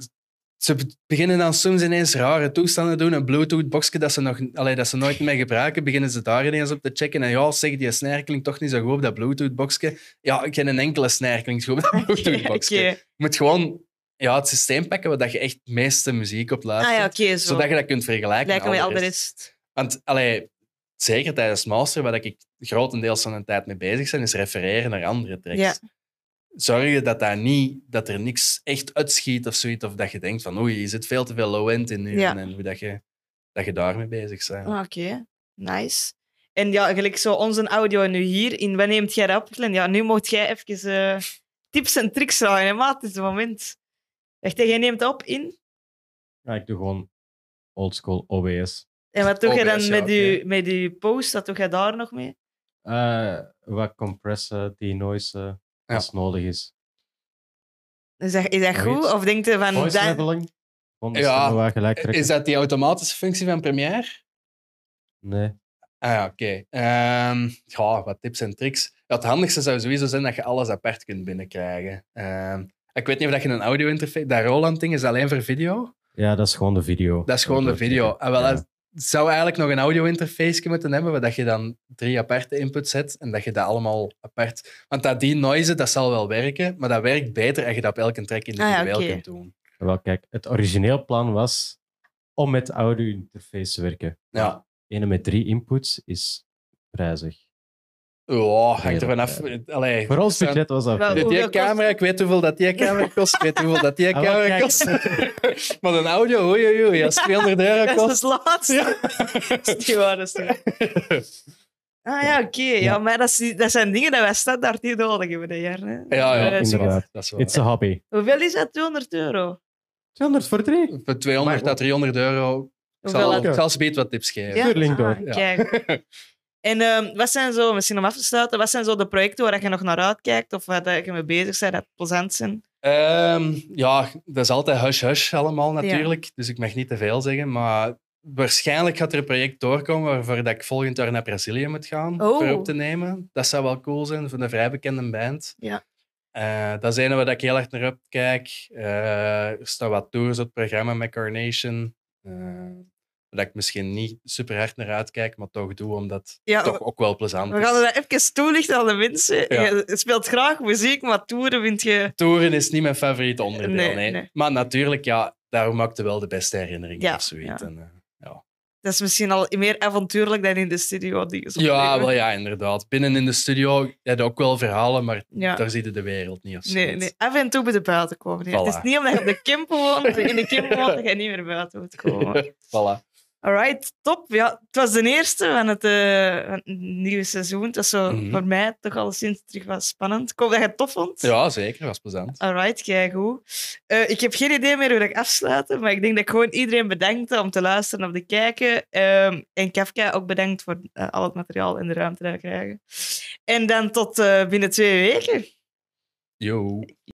ze beginnen dan soms ineens rare toestanden doen. Een Bluetooth-boxje dat ze nooit meer gebruiken, beginnen ze daar ineens op te checken. En ja, zeg, die snare klinkt toch niet zo goed op dat Bluetooth-boxje. Ja, ik ken een enkele snare klinkt goed op dat Bluetooth-boxje. Oké. Je moet gewoon het systeem pakken waar dat je echt het meeste muziek op Ah luistert. ja, oké. Zo. Zodat je dat kunt vergelijken Lijken met we al al de de rest. rest. Want zeker tijdens master, waar ik grotendeels van de tijd mee bezig ben, is refereren naar andere tracks. Ja. Zorgen dat er niks echt uitschiet of zoiets, of dat je denkt van oei, je zit veel te veel low-end in nu Ja. en hoe dat je daarmee bezig bent. Ah, oké. Nice. En ja, gelijk zo onze audio nu hier. In wat neemt jij dat op, Glenn? Ja, nu moet jij even tips en tricks vragen, hè, maat. Het is het moment. Echt, jij neemt dat op in? Ja, ik doe gewoon oldschool OBS. En wat doe je dan OBS, met je post? Wat doe jij daar nog mee? Wat compressen, denoisen, Ja. als nodig is. Is dat Nog goed? iets? Of denk je van... Voice dat- leveling. Gewoon de Ja, stemmen wat gelijk trekken. Is dat die automatische functie van Premiere? Nee. Ah ja, oké. Wat tips en tricks. Ja, het handigste zou sowieso zijn dat je alles apart kunt binnenkrijgen. Ik weet niet of je een audio-interface... Dat Roland-ding is alleen voor video. Ja, dat is gewoon de video. Dat is gewoon de video. Ja. Het zou eigenlijk nog een audio-interface moeten hebben, waar dat je dan 3 aparte inputs zet en dat je dat allemaal apart... Want dat die noise, dat zal wel werken, maar dat werkt beter als je dat op elke track individueel oké. kunt doen. Wel, kijk, het origineel plan was om met audio-interface te werken. Ja. Ene met 3 inputs is prijzig. Oh, hangt er vanaf. Voor ons budget was dat Wel, veel. hoeveel Die camera, ik weet hoeveel dat die camera kost, ik weet hoeveel dat die Ah, camera kijk. kost. Maar een audio, oei, als €200 Dat kost... is het laatste. Dat is niet waar, dat is niet waar. Ah ja, oké. Ja, maar dat zijn dingen die wij standaard niet nodig hebben, hè, Jar, hè? Ja, dat is inderdaad. goed. Dat is waar. It's a hobby. Hoeveel is dat? €200? 200 voor 3? Voor 200 tot €300. Ik Hoeveel zal ze wat tips geven. Ja? Stuur link door. Ah, kijk. En wat zijn zo, misschien om af te sluiten, wat zijn zo de projecten waar je nog naar uitkijkt of waar je mee bezig bent, dat plezant zijn? Dat is altijd hush-hush allemaal natuurlijk, dus ik mag niet te veel zeggen, maar waarschijnlijk gaat er een project doorkomen waarvoor dat ik volgend jaar naar Brazilië moet gaan Oh. voor op te nemen. Dat zou wel cool zijn voor een vrij bekende band. Ja. Dat is een waar ik heel erg naar opkijk. Er staan wat tours op het programma met Carnation. Dat ik misschien niet super hard naar uitkijk, maar toch doe, omdat Ja, het toch ook wel plezant we is. gaan dat even toelichten aan de mensen. Ja. Je speelt graag muziek, maar toeren vind je... Toeren is niet mijn favoriete onderdeel, Nee, nee. nee. Maar natuurlijk, ja, daarom maakte wel de beste herinneringen Ja, of zoiets. ja. En, Dat is misschien al meer avontuurlijk dan in de studio. Dingen ja, wel ja, inderdaad. Binnen in de studio heb je ook wel verhalen, maar Ja. daar zie je de wereld niet of Nee, zoiets. nee, af en toe moet je buiten komen. hè. Het is Voilà. niet omdat je op de camper woont, in de camper woont, dat je niet meer buiten moet komen. Voilà. Alright, top. Ja, het was de eerste van het nieuwe seizoen. Het was zo Mhm. voor mij toch al sinds terug was spannend. Ik hoop dat je het tof vond. Ja, zeker. Was plezant. Alright, kijk hoe. Ik heb geen idee meer hoe ik afsluit, maar ik denk dat ik gewoon iedereen bedankt om te luisteren of te kijken. En Kafka ook bedankt voor al het materiaal en de ruimte dat we krijgen. En dan tot binnen 2 weken. Yo.